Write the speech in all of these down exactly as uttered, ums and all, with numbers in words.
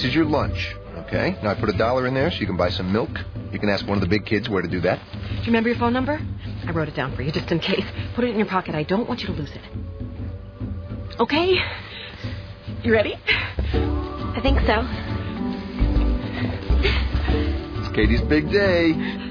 This is your lunch, okay? Now I put a dollar in there so you can buy some milk. You can ask one of the big kids where to do that. Do you remember your phone number? I wrote it down for you just in case. Put it in your pocket. I don't want you to lose it. Okay? You ready? I think so. It's Katie's big day.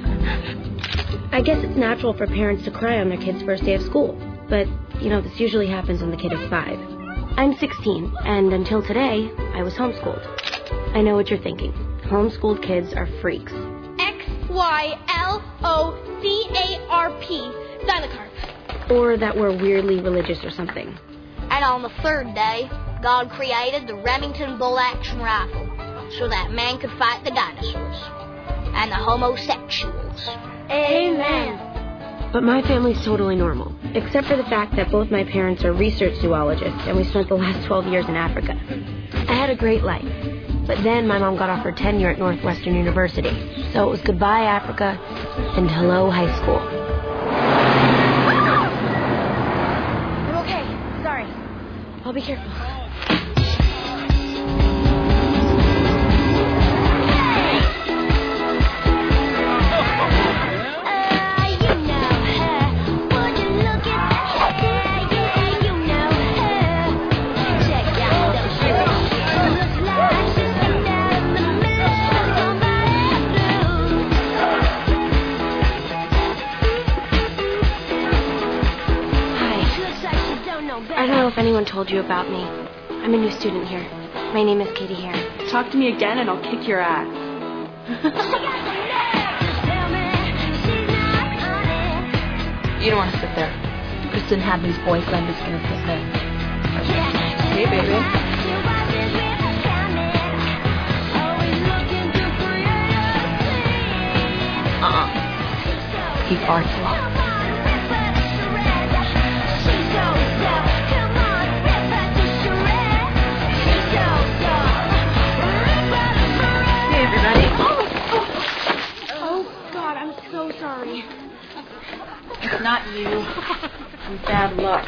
I guess it's natural for parents to cry on their kid's first day of school. But, you know, this usually happens when the kid is five. I'm sixteen, and until today, I was homeschooled. I know what you're thinking. Homeschooled kids are freaks. X Y L O C A R P. Xylocarp. Or that we're weirdly religious or something. And on the third day, God created the Remington bolt-action rifle so that man could fight the dinosaurs and the homosexuals. Amen. But my family's totally normal, except for the fact that both my parents are research zoologists, and we spent the last twelve years in Africa. I had a great life, but then my mom got offered tenure at Northwestern University, so it was goodbye Africa and hello high school. I'm okay. Sorry. I'll be careful. I don't know if anyone told you about me. I'm a new student here. My name is Katie Hare. Talk to me again and I'll kick your ass. You don't want to sit there. Kristen Hadley's boyfriend is going to sit there. Hey, baby. Uh-uh. He farts a lot. Sorry. It's not you. It's bad luck.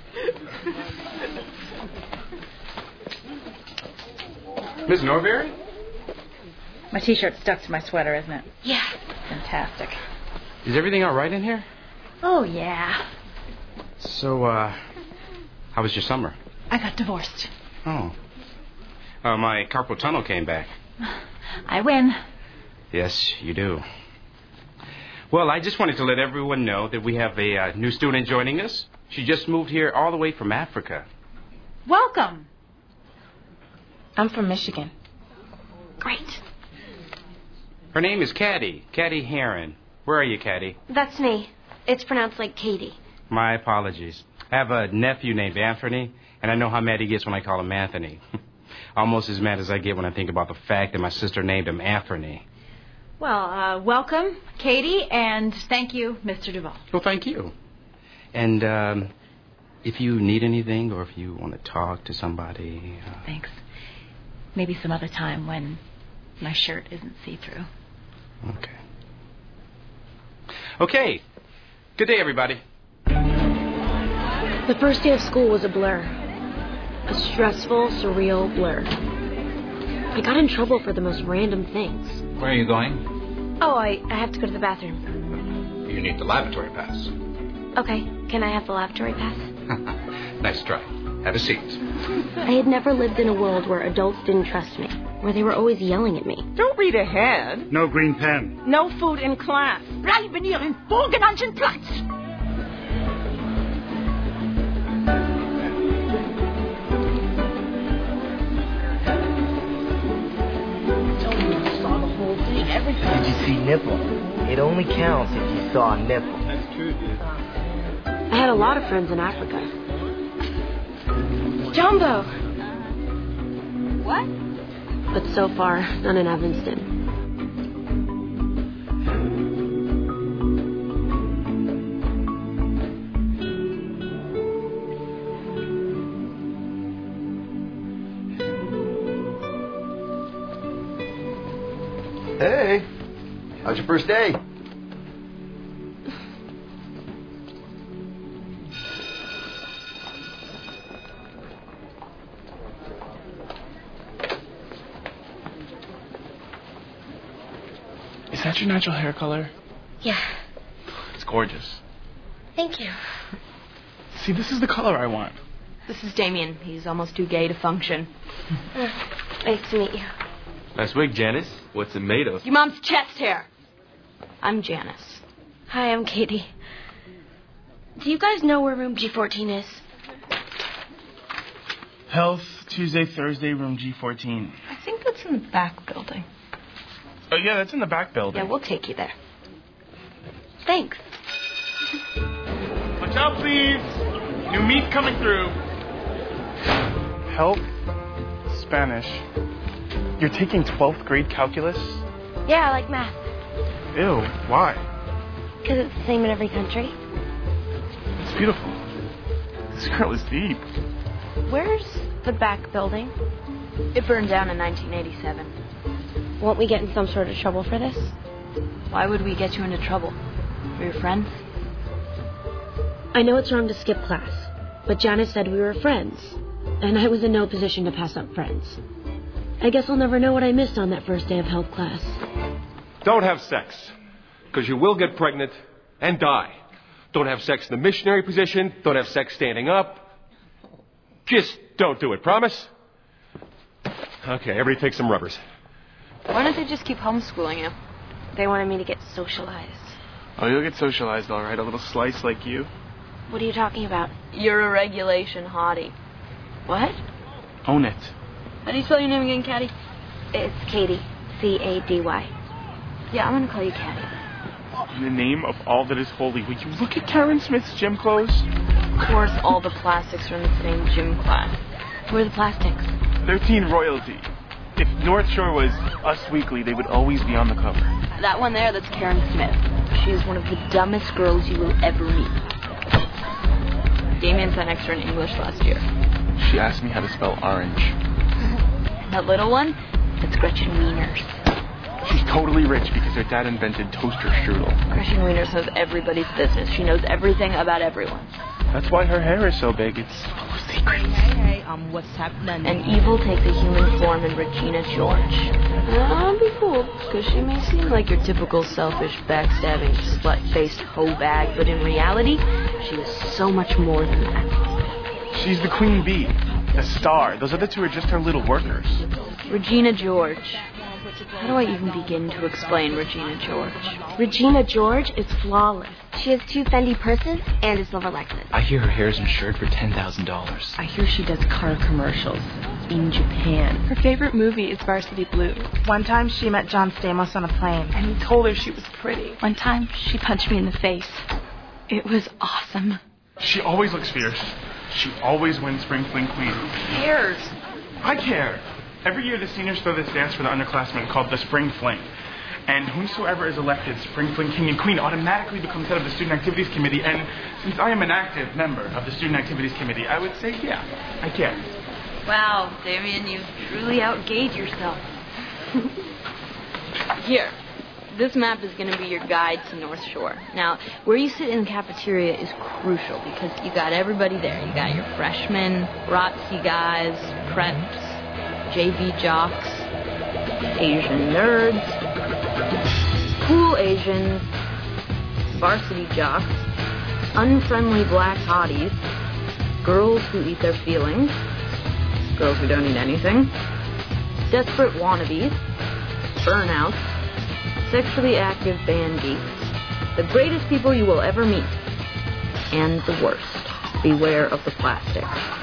Miss Norberry? My T-shirt's stuck to my sweater, isn't it? Yeah. Fantastic. Is everything all right in here? Oh, yeah. So, uh, how was your summer? I got divorced. Oh. Uh, my carpal tunnel came back. I win. Yes, you do. Well, I just wanted to let everyone know that we have a uh, new student joining us. She just moved here all the way from Africa. Welcome. I'm from Michigan. Great. Her name is Caddy, Caddy Heron. Where are you, Caddy? That's me. It's pronounced like Katie. My apologies. I have a nephew named Anthony, and I know how mad he gets when I call him Anthony. Almost as mad as I get when I think about the fact that my sister named him Anthony. Well, uh, welcome, Katie, and thank you, Mister Duvall. Well, thank you. And um, if you need anything or if you want to talk to somebody... Uh... Thanks. Maybe some other time when my shirt isn't see-through. Okay. Okay. Good day, everybody. The first day of school was a blur. A stressful, surreal blur. I got in trouble for the most random things. Where are you going? Oh, I, I have to go to the bathroom. You need the lavatory pass. Okay, can I have the lavatory pass? Nice try. Have a seat. I had never lived in a world where adults didn't trust me, where they were always yelling at me. Don't read ahead. No green pen. No food in class. Bleiben Ihren vorgenannten Platz. Did you see nipple? It only counts if you saw a nipple. That's true, dude. I had a lot of friends in Africa. Jumbo! What? But so far, none in Evanston. Hey, how's your first day? Is that your natural hair color? Yeah. It's gorgeous. Thank you. See, this is the color I want. This is Damien. He's almost too gay to function. Uh, nice to meet you. Nice wig, Janice. What's it made of? Your mom's chest hair. I'm Janice. Hi, I'm Katie. Do you guys know where room G fourteen is? Health, Tuesday, Thursday, room G fourteen. I think that's in the back building. Oh, yeah, that's in the back building. Yeah, we'll take you there. Thanks. Watch out, please. New meat coming through. Health, Spanish. You're taking twelfth grade calculus? Yeah, I like math. Ew, why? Because it's the same in every country. It's beautiful. This girl is deep. Where's the back building? It burned down in nineteen eighty-seven. Won't we get in some sort of trouble for this? Why would we get you into trouble? We're your friends? I know it's wrong to skip class, but Janice said we were friends, and I was in no position to pass up friends. I guess I'll never know what I missed on that first day of health class. Don't have sex, because you will get pregnant and die. Don't have sex in the missionary position. Don't have sex standing up. Just don't do it, promise? Okay, everybody take some rubbers. Why don't they just keep homeschooling you? They wanted me to get socialized. Oh, you'll get socialized, all right. A little slice like you. What are you talking about? You're a regulation hottie. What? Own it. How do you spell your name again, Caddy? It's Katie. C A D Y. Yeah, I'm gonna call you Caddy. In the name of all that is holy, will you look at Karen Smith's gym clothes? Of course, all the plastics are in the same gym class. Where are the plastics? thirteen Royalty. If North Shore was Us Weekly, they would always be on the cover. That one there, that's Karen Smith. She's one of the dumbest girls you will ever meet. Damien sat next to her in English last year. She asked me how to spell orange. That little one, that's Gretchen Wieners. She's totally rich because her dad invented toaster strudel. Gretchen Wieners knows everybody's business. She knows everything about everyone. That's why her hair is so big. It's full of secrets. Hey, hey, um, what's happening? And evil takes a human form in Regina George. Don't be fooled, because she may seem like your typical selfish, backstabbing, slut-faced hoe bag, but in reality, she is so much more than that. She's the queen bee, the star. Those other two are just her little workers. Regina George. How do I even begin to explain Regina George? Regina George is flawless. She has two Fendi purses and a silver Lexus. I hear her hair's insured for ten thousand dollars. I hear she does car commercials in Japan. Her favorite movie is Varsity Blue. One time she met John Stamos on a plane, and he told her she was pretty. One time she punched me in the face. It was awesome. She always looks fierce. She always wins Spring Fling Queen. Who cares? I care. Every year the seniors throw this dance for the underclassmen called the Spring Fling. And whosoever is elected Spring Fling King and Queen automatically becomes head of the Student Activities Committee. And since I am an active member of the Student Activities Committee, I would say, yeah, I care. Wow, Damien, you've truly outgayed yourself. Here, this map is going to be your guide to North Shore. Now, where you sit in the cafeteria is crucial because you got everybody there. You got your freshmen, R O T C guys, preps, J V jocks, Asian nerds, cool Asians, varsity jocks, unfriendly black hotties, girls who eat their feelings, girls who don't eat anything, desperate wannabes, burnouts, sexually active band geeks, the greatest people you will ever meet, and the worst. Beware of the plastic.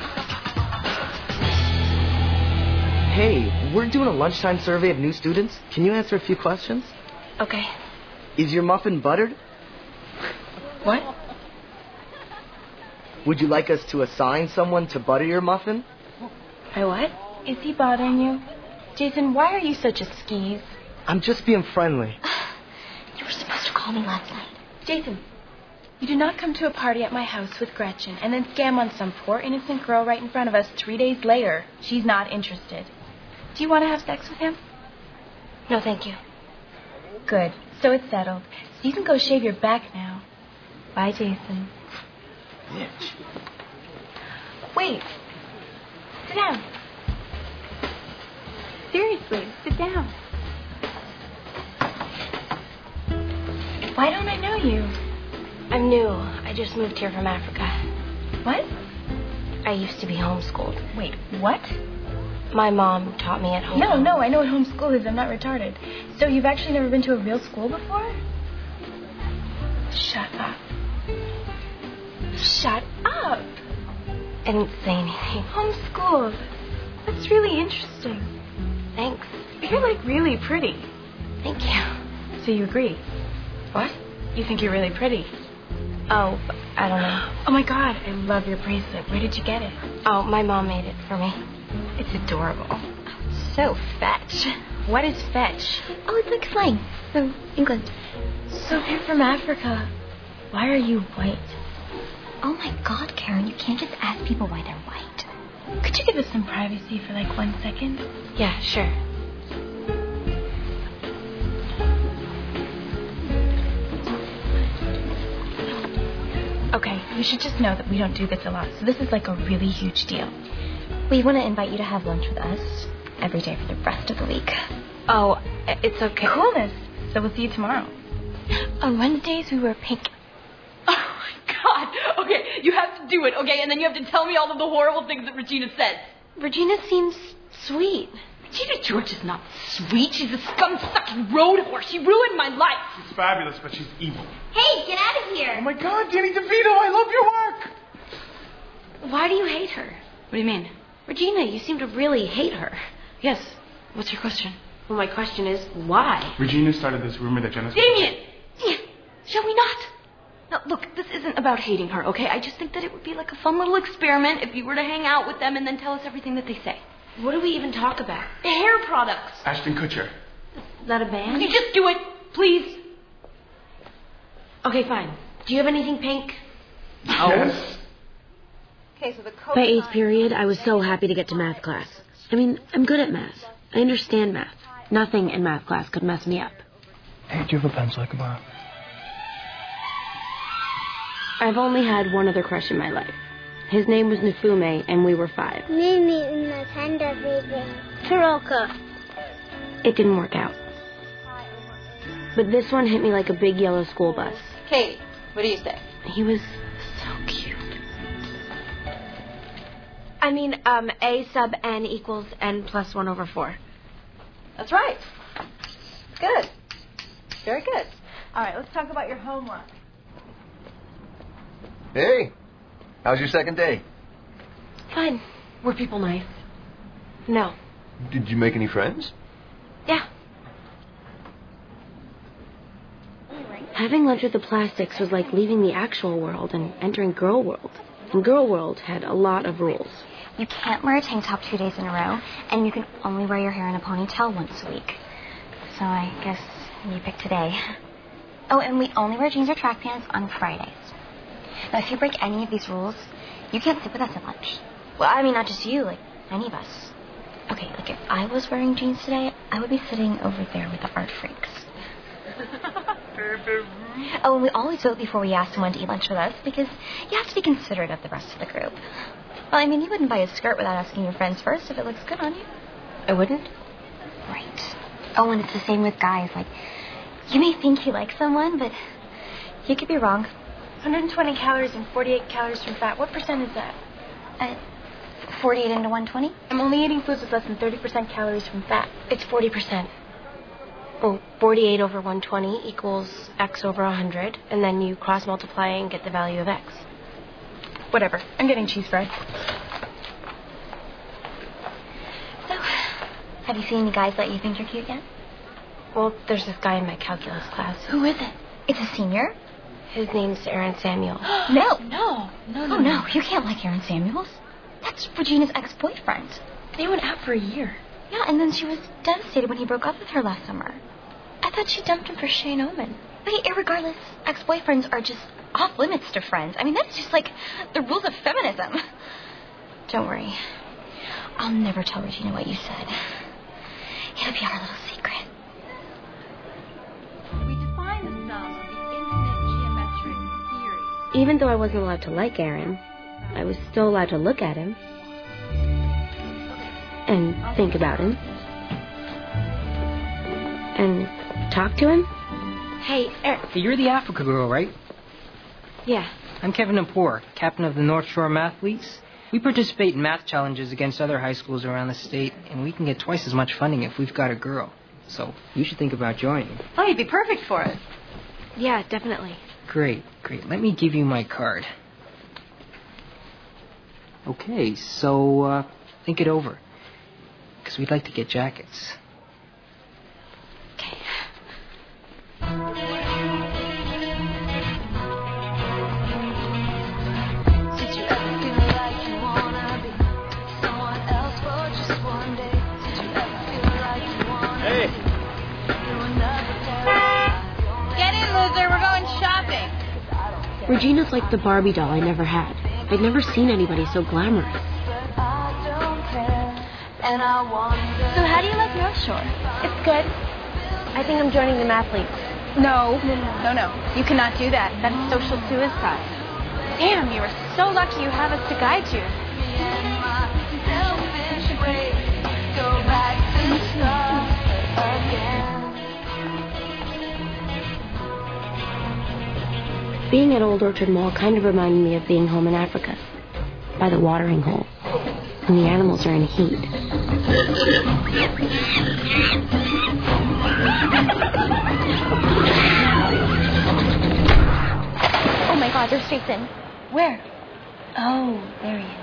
Hey, we're doing a lunchtime survey of new students. Can you answer a few questions? Okay. Is your muffin buttered? What? Would you like us to assign someone to butter your muffin? My what? Is he bothering you? Jason, why are you such a skis? I'm just being friendly. You were supposed to call me last night. Jason, you do not come to a party at my house with Gretchen and then scam on some poor innocent girl right in front of us three days later. She's not interested. Do you want to have sex with him? No, thank you. Good. So it's settled. So you can go shave your back now. Bye, Jason. Bitch. Wait. Sit down. Seriously, sit down. Why don't I know you? I'm new. I just moved here from Africa. What? I used to be homeschooled. Wait, what? My mom taught me at home. No, no, I know what homeschool is. I'm not retarded. So you've actually never been to a real school before? Shut up. Shut up. I didn't say anything. Homeschooled. That's really interesting. Thanks. You're like really pretty. Thank you. So you agree? What? You think you're really pretty? Oh, I don't know. Oh my God, I love your bracelet. Where did you get it? Oh, my mom made it for me. It's adorable. So fetch. What is fetch? Oh, it's like slang from England. So you're from Africa. Why are you white? Oh my God, Karen, you can't just ask people why they're white. Could you give us some privacy for like one second? Yeah, sure. Okay, you should just know that we don't do this a lot, so this is like a really huge deal. We want to invite you to have lunch with us every day for the rest of the week. Oh, it's okay. Coolness. So we'll see you tomorrow. On Wednesdays, we wear pink. Oh, my God. Okay, you have to do it, okay? And then you have to tell me all of the horrible things that Regina says. Regina seems sweet. Regina George is not sweet. She's a scum-sucking road horse. She ruined my life. She's fabulous, but she's evil. Hey, get out of here. Oh, my God, Danny DeVito, I love your work. Why do you hate her? What do you mean? Regina, you seem to really hate her. Yes. What's your question? Well, my question is, why? Regina started this rumor that Jenna's... Damien! Damien, shall we not? No, look, this isn't about hating her, okay? I just think that it would be like a fun little experiment if you were to hang out with them and then tell us everything that they say. What do we even talk about? The hair products. Ashton Kutcher. Is that a band? Will you just do it, please? Okay, fine. Do you have anything pink? Oh. Yes. Okay, so the By eighth period, I was so happy to get to math class. I mean, I'm good at math. I understand math. Nothing in math class could mess me up. Hey, do you have a pencil I can borrow? I've only had one other crush in my life. His name was Nafume, and we were five. Mimi una tanda baby. Taroka. It didn't work out. But this one hit me like a big yellow school bus. Katie, what do you say? He was so cute. I mean, um, A sub n equals n plus one over four. That's right. Good. Very good. All right, let's talk about your homework. Hey, how's your second day? Fine. Were people nice? No. Did you make any friends? Yeah. Having lunch with the plastics was like leaving the actual world and entering Girl World. And Girl World had a lot of rules. You can't wear a tank top two days in a row, and you can only wear your hair in a ponytail once a week. So I guess you pick today. Oh, and we only wear jeans or track pants on Fridays. Now, if you break any of these rules, you can't sit with us at lunch. Well, I mean, not just you, like, any of us. Okay, like, if I was wearing jeans today, I would be sitting over there with the art freaks. Oh, and we always vote before we ask someone to eat lunch with us, because you have to be considerate of the rest of the group. Well, I mean, you wouldn't buy a skirt without asking your friends first if it looks good on you. I wouldn't? Right. Oh, and it's the same with guys. Like, you may think you like someone, but you could be wrong. one hundred twenty calories and forty-eight calories from fat. What percent is that? Uh, forty-eight into one hundred twenty? I'm only eating foods with less than thirty percent calories from fat. It's forty percent. Well, forty-eight over one hundred twenty equals x over one hundred, and then you cross-multiply and get the value of x. Whatever. I'm getting cheese fries. So, have you seen any guys that you think are cute yet? Well, there's this guy in my calculus class. Who is it? It's a senior? His name's Aaron Samuel. No. No. No, no. Oh, no. You can't like Aaron Samuels. That's Regina's ex-boyfriend. They went out for a year. Yeah, and then she was devastated when he broke up with her last summer. I thought she dumped him for Shane Oman. But irregardless, ex-boyfriends are just off limits to friends. I mean, that's just like the rules of feminism. Don't worry. I'll never tell Regina what you said. It'll be our little secret. We define the sum of the infinite geometric series. Even though I wasn't allowed to like Aaron, I was still allowed to look at him. And think about him. And talk to him. Hey, er- Hey, you're the Africa girl, right? Yeah. I'm Kevin Napor, captain of the North Shore Mathletes. We participate in math challenges against other high schools around the state, and we can get twice as much funding if we've got a girl. So you should think about joining. Oh, you'd be perfect for it. Yeah, definitely. Great, great. Let me give you my card. Okay, so uh, think it over. Because we'd like to get jackets. Okay. Hey! Get in, loser. We're going shopping. Regina's like the Barbie doll I never had. I'd never seen anybody so glamorous. So how do you like North Shore? It's good. I think I'm joining the Mathletes. No, no, no, no, no. You cannot do that. That is social suicide. Damn, you are so lucky you have us to guide you. Being at Old Orchard Mall kind of reminded me of being home in Africa, by the watering hole, when the animals are in heat. Oh my God, there's Jason. Where? Oh, there he is.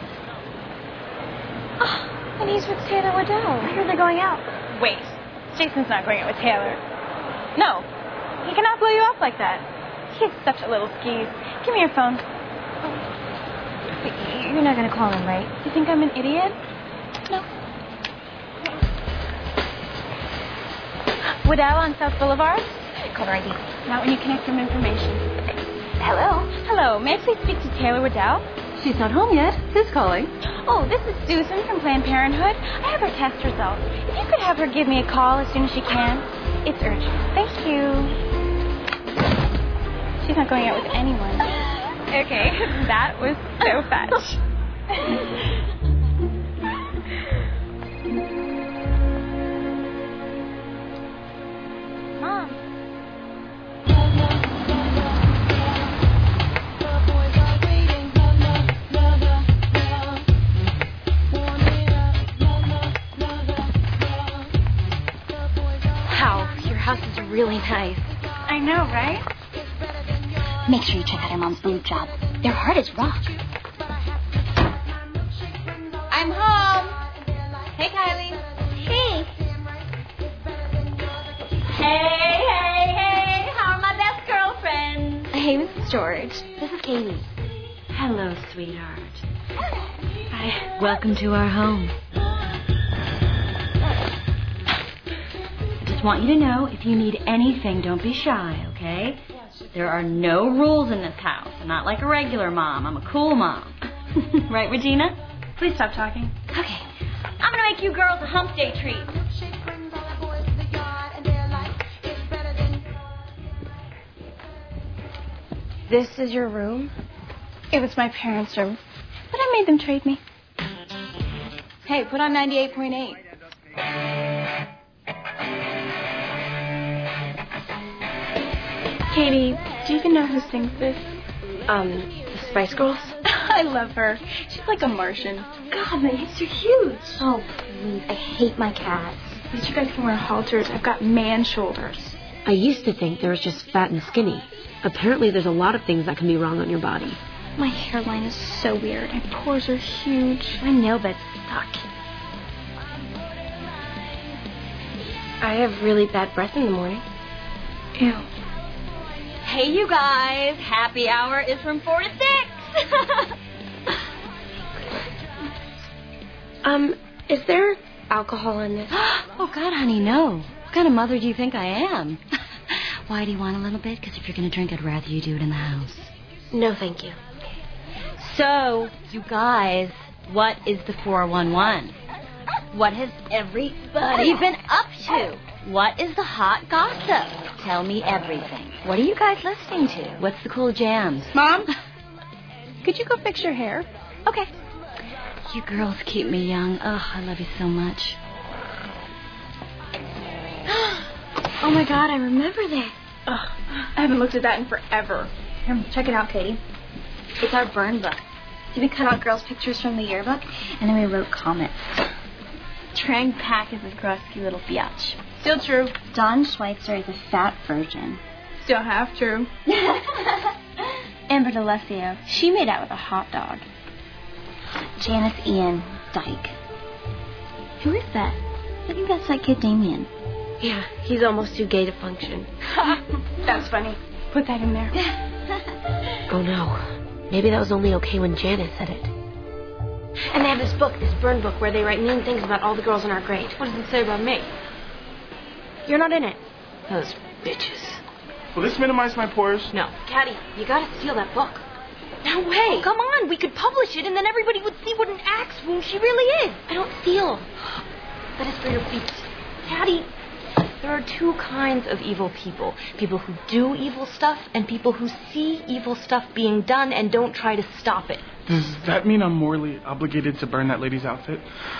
Oh, and he's with Taylor Waddell. I heard they're going out. Wait, Jason's not going out with Taylor. No, he cannot blow you up like that. He's such a little skis. Give me your phone. Wait, you're not going to call him, right? You think I'm an idiot? No. Waddell on South Boulevard? Caller I D. Not when you can confirm information. Hello? Hello, may I please speak to Taylor Waddell? She's not home yet. Who's calling? Oh, this is Susan from Planned Parenthood. I have her test results. If you could have her give me a call as soon as she can. It's urgent. Thank you. She's not going out with anyone. Okay, that was so fetch. Mom. Wow, your house is really nice. I know, right? Make sure you check out her mom's boob job. They're hard as rock. I'm home. Hey, Kylie. Hey. Hey, hey, hey. How are my best girlfriends? Hey, Missus George. This is Katie. Hello, sweetheart. Hi. Welcome to our home. I just want you to know, if you need anything, don't be shy, okay? There are no rules in this house. I'm not like a regular mom. I'm a cool mom. Right, Regina? Please stop talking. Okay. I'm going to make you girls a hump day treat. This is your room? It was my parents' room, but I made them trade me. Hey, put on ninety-eight point eight. Katie, do you even know who sings this? Um, the Spice Girls? I love her. She's like a Martian. God, my hips are huge. Oh, please. I hate my cats. At least you guys can wear halters. I've got man shoulders. I used to think there was just fat and skinny. Apparently there's a lot of things that can be wrong on your body. My hairline is so weird. My pores are huge. My nail beds suck. I have really bad breath in the morning. Ew. Hey, you guys. Happy hour is from four to six. um, is there alcohol in this? Oh, God, honey, no. What kind of mother do you think I am? Why, do you want a little bit? Because if you're going to drink, I'd rather you do it in the house. No, thank you. So, you guys, what is the four one one? What has everybody been up to? What is the hot gossip? Tell me everything. What are you guys listening to? What's the cool jams? Mom? Could you go fix your hair? Okay. You girls keep me young. Ugh, I love you so much. Oh, my God, I remember this. Ugh, I haven't looked at that in forever. Here, check it out, Katie. It's our burn book. So we cut out girls' pictures from the yearbook, and then we wrote comments. Trang Pak is a grusky little biatch. Still true. Don Schweitzer is a fat virgin. Still half true. Amber D'Alessio, she made out with a hot dog. Janice Ian, dyke. Who is that? I think that's that kid Damien. Yeah, he's almost too gay to function. That's funny. Put that in there. Oh no. Maybe that was only okay when Janice said it. And they have this book, this burn book, where they write mean things about all the girls in our grade. What does it say about me? You're not in it. Those bitches. Will this minimize my pores? No. Caddy, you gotta steal that book. No way. Oh, come on. We could publish it, and then everybody would see what an axe wound she really is. I don't steal. That is for your feet. Caddy, there are two kinds of evil people. People who do evil stuff and people who see evil stuff being done and don't try to stop it. Does that mean I'm morally obligated to burn that lady's outfit?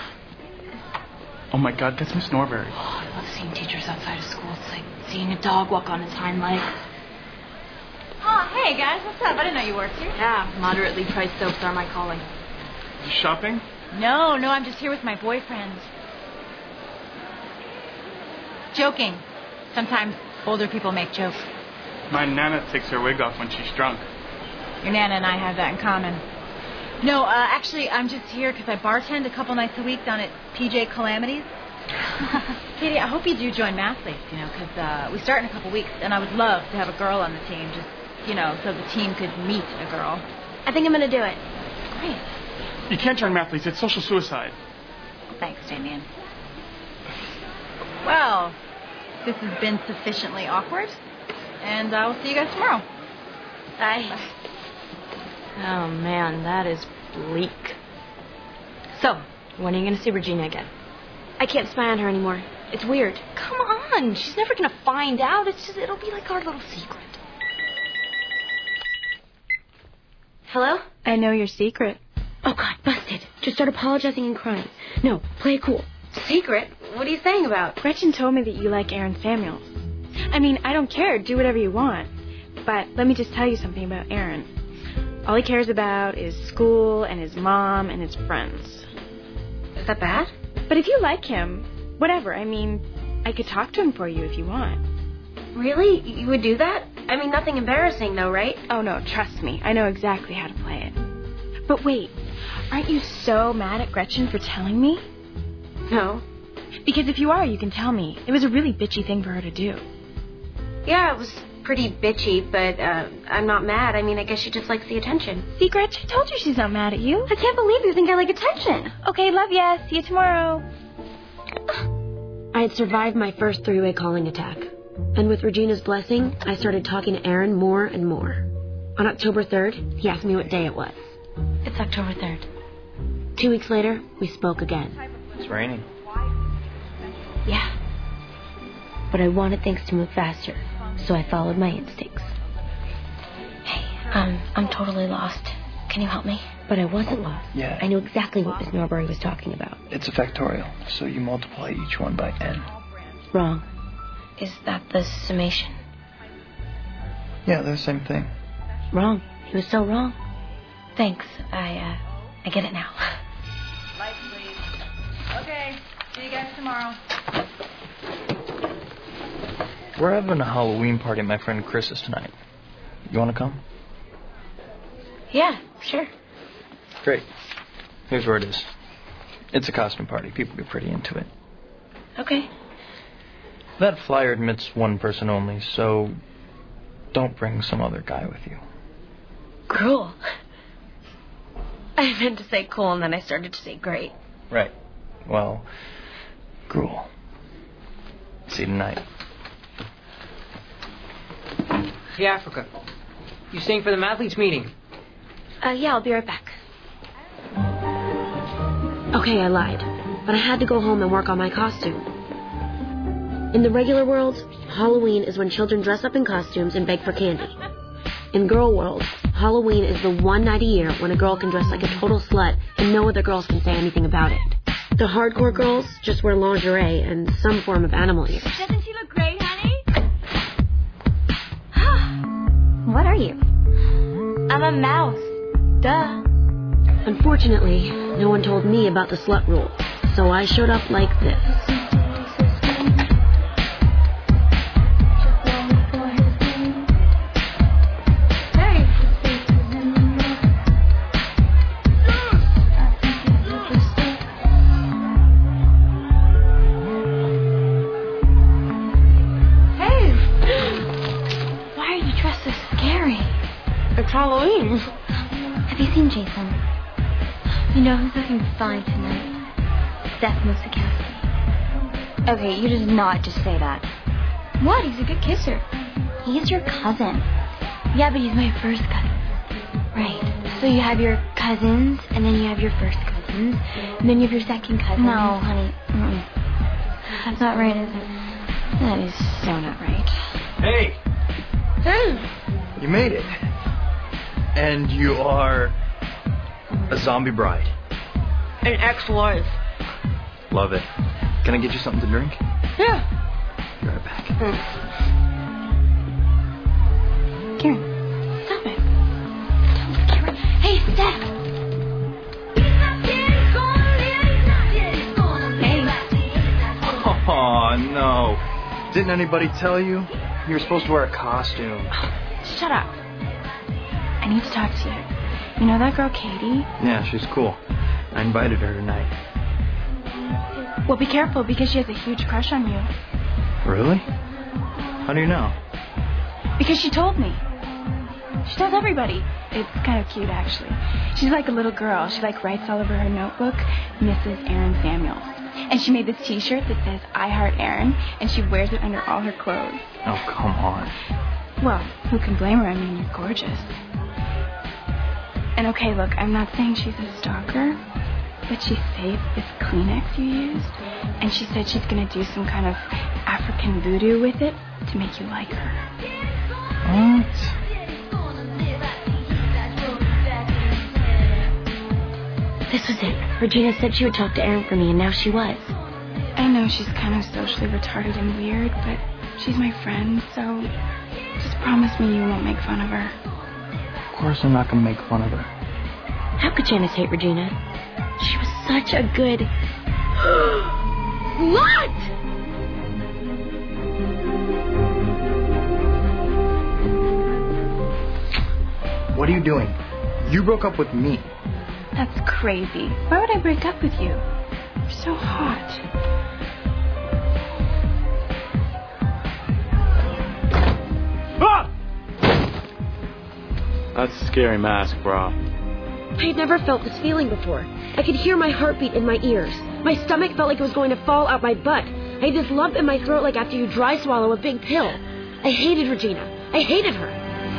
Oh my God, that's Miss Norbury. Oh, I love seeing teachers outside of school. It's like seeing a dog walk on its hind legs. Oh, hey guys, what's up? I didn't know you worked here. Yeah, moderately priced soaps are my calling. You shopping? No, no, I'm just here with my boyfriend. Joking. Sometimes older people make jokes. My Nana takes her wig off when she's drunk. Your Nana and I have that in common. No, uh, actually, I'm just here because I bartend a couple nights a week down at P J Calamities. Katie, I hope you do join Mathletes, you know, because uh, we start in a couple weeks, and I would love to have a girl on the team, just, you know, so the team could meet a girl. I think I'm going to do it. Great. You can't join Mathletes. It's social suicide. Thanks, Damien. Well, this has been sufficiently awkward, and I will see you guys tomorrow. Bye. Bye. Oh, man, that is bleak. So, when are you going to see Regina again? I can't spy on her anymore. It's weird. Come on. She's never going to find out. It's just, it'll be like our little secret. Hello? I know your secret. Oh, God, busted. Just start apologizing and crying. No, play it cool. Secret? What are you saying about? Gretchen told me that you like Aaron Samuels. I mean, I don't care. Do whatever you want. But let me just tell you something about Aaron. All he cares about is school and his mom and his friends. Is that bad? But if you like him, whatever. I mean, I could talk to him for you if you want. Really? You would do that? I mean, nothing embarrassing, though, right? Oh, no, trust me. I know exactly how to play it. But wait, aren't you so mad at Gretchen for telling me? No. Because if you are, you can tell me. It was a really bitchy thing for her to do. Yeah, it was pretty bitchy, but uh, I'm not mad. I mean, I guess she just likes the attention. See, Gretchen, I told you she's not mad at you. I can't believe you think I like attention. Okay, love ya. See you tomorrow. I had survived my first three-way calling attack. And with Regina's blessing, I started talking to Aaron more and more. On October third, he asked me what day it was. It's October third. Two weeks later, we spoke again. It's raining. Yeah. But I wanted things to move faster, so I followed my instincts. Hey, um, I'm totally lost. Can you help me? But I wasn't lost. Yeah. I knew exactly what Miss Norbury was talking about. It's a factorial, so you multiply each one by n. Wrong. Is that the summation? Yeah, they're the same thing. Wrong. He was so wrong. Thanks. I, uh, I get it now. Lights, please. Okay. See you guys tomorrow. We're having a Halloween party at my friend Chris's tonight. You want to come? Yeah, sure. Great. Here's where it is. It's a costume party. People get pretty into it. Okay. That flyer admits one person only, so don't bring some other guy with you. Cruel. I meant to say cool, and then I started to say great. Right. Well, gruel. See you tonight. Hey, Africa. You staying for the Mathletes meeting? Uh, yeah, I'll be right back. Okay, I lied. But I had to go home and work on my costume. In the regular world, Halloween is when children dress up in costumes and beg for candy. In girl world, Halloween is the one night a year when a girl can dress like a total slut and no other girls can say anything about it. The hardcore girls just wear lingerie and some form of animal ears. Doesn't she look great, honey? Duh. Unfortunately, no one told me about the slut rule, so I showed up like this. Halloween. Have you seen Jason? You know who's looking fine tonight? Seth Musikowski. Okay, you did not just say that. What? He's a good kisser. He's your cousin. Yeah, but he's my first cousin. Right. So you have your cousins, and then you have your first cousins, and then you have your second cousin. No, honey. Mm-mm. That's not right, is it? That is so not right. Hey! Hey! You made it. And you are a zombie bride. An ex-wife. Love it. Can I get you something to drink? Yeah. Be right back. Mm. Karen, stop it. Don't, Karen. Hey, Steph. Hey. Oh, no. Didn't anybody tell you? You were supposed to wear a costume. Shut up. I need to talk to you. You know that girl, Katie? Yeah, she's cool. I invited her tonight. Well, be careful because she has a huge crush on you. Really? How do you know? Because she told me. She tells everybody. It's kind of cute, actually. She's like a little girl. She like writes all over her notebook, Missus Erin Samuels. And she made this T-shirt that says, I Heart Erin, and she wears it under all her clothes. Oh, come on. Well, who can blame her? I mean, you're gorgeous. And okay, look, I'm not saying she's a stalker, but she saved this Kleenex you used, and she said she's going to do some kind of African voodoo with it to make you like her. What? This was it. Regina said she would talk to Erin for me, and now she was. I know she's kind of socially retarded and weird, but she's my friend, so just promise me you won't make fun of her. Of course I'm not going to make fun of her. How could Janice hate Regina? She was such a good... What? What are you doing? You broke up with me. That's crazy. Why would I break up with you? You're so hot. Ah! That's a scary mask, bro. I had never felt this feeling before. I could hear my heartbeat in my ears. My stomach felt like it was going to fall out my butt. I had this lump in my throat like after you dry swallow a big pill. I hated Regina. I hated her.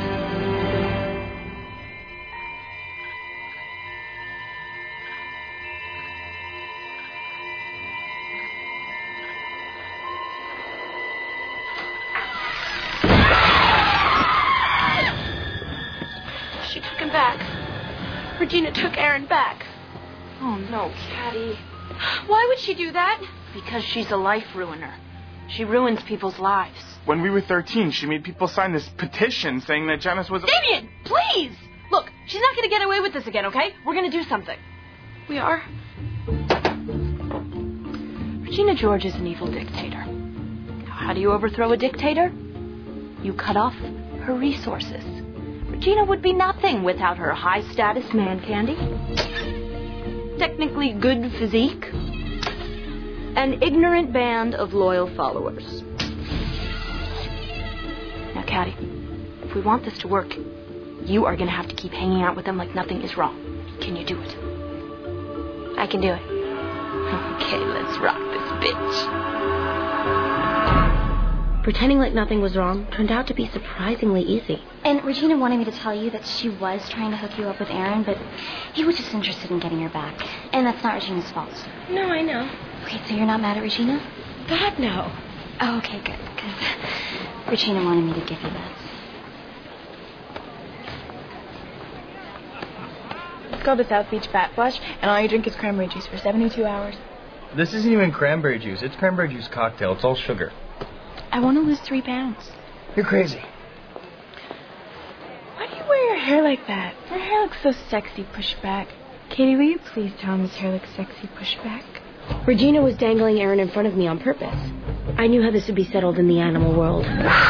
She took him back. Regina took Erin back. Oh, no, Caddy. Why would she do that? Because she's a life ruiner. She ruins people's lives. When we were thirteen, she made people sign this petition saying that Janice was... Damien, please! Look, she's not going to get away with this again, okay? We're going to do something. We are? Regina George is an evil dictator. Now, how do you overthrow a dictator? You cut off her resources. Regina would be nothing without her high-status man candy, technically good physique, an ignorant band of loyal followers. Now, Caddy, if we want this to work, you are going to have to keep hanging out with them like nothing is wrong. Can you do it? I can do it. Okay, let's rock this bitch. Pretending like nothing was wrong turned out to be surprisingly easy. And Regina wanted me to tell you that she was trying to hook you up with Erin, but he was just interested in getting her back. And that's not Regina's fault. No, I know. Wait, so you're not mad at Regina? God, no. Oh, okay, good. Because Regina wanted me to give you that. It's called the South Beach Fat Flush, and all you drink is cranberry juice for seventy-two hours. This isn't even cranberry juice. It's cranberry juice cocktail. It's all sugar. I want to lose three pounds. You're crazy. Why do you wear your hair like that? Her hair looks so sexy pushed back. Katie, will you please tell him his hair looks sexy pushed back? Regina was dangling Aaron in front of me on purpose. I knew how this would be settled in the animal world.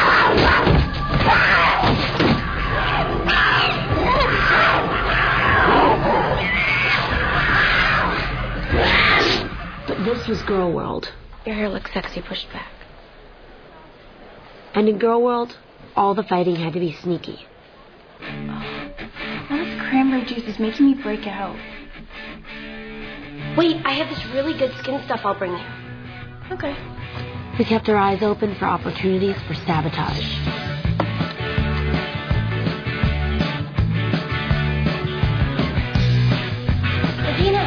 But this was girl world. Your hair looks sexy pushed back. And in girl world, all the fighting had to be sneaky. Oh, all this cranberry juice is making me break out. Wait, I have this really good skin stuff I'll bring you. Okay. We kept our eyes open for opportunities for sabotage. Regina!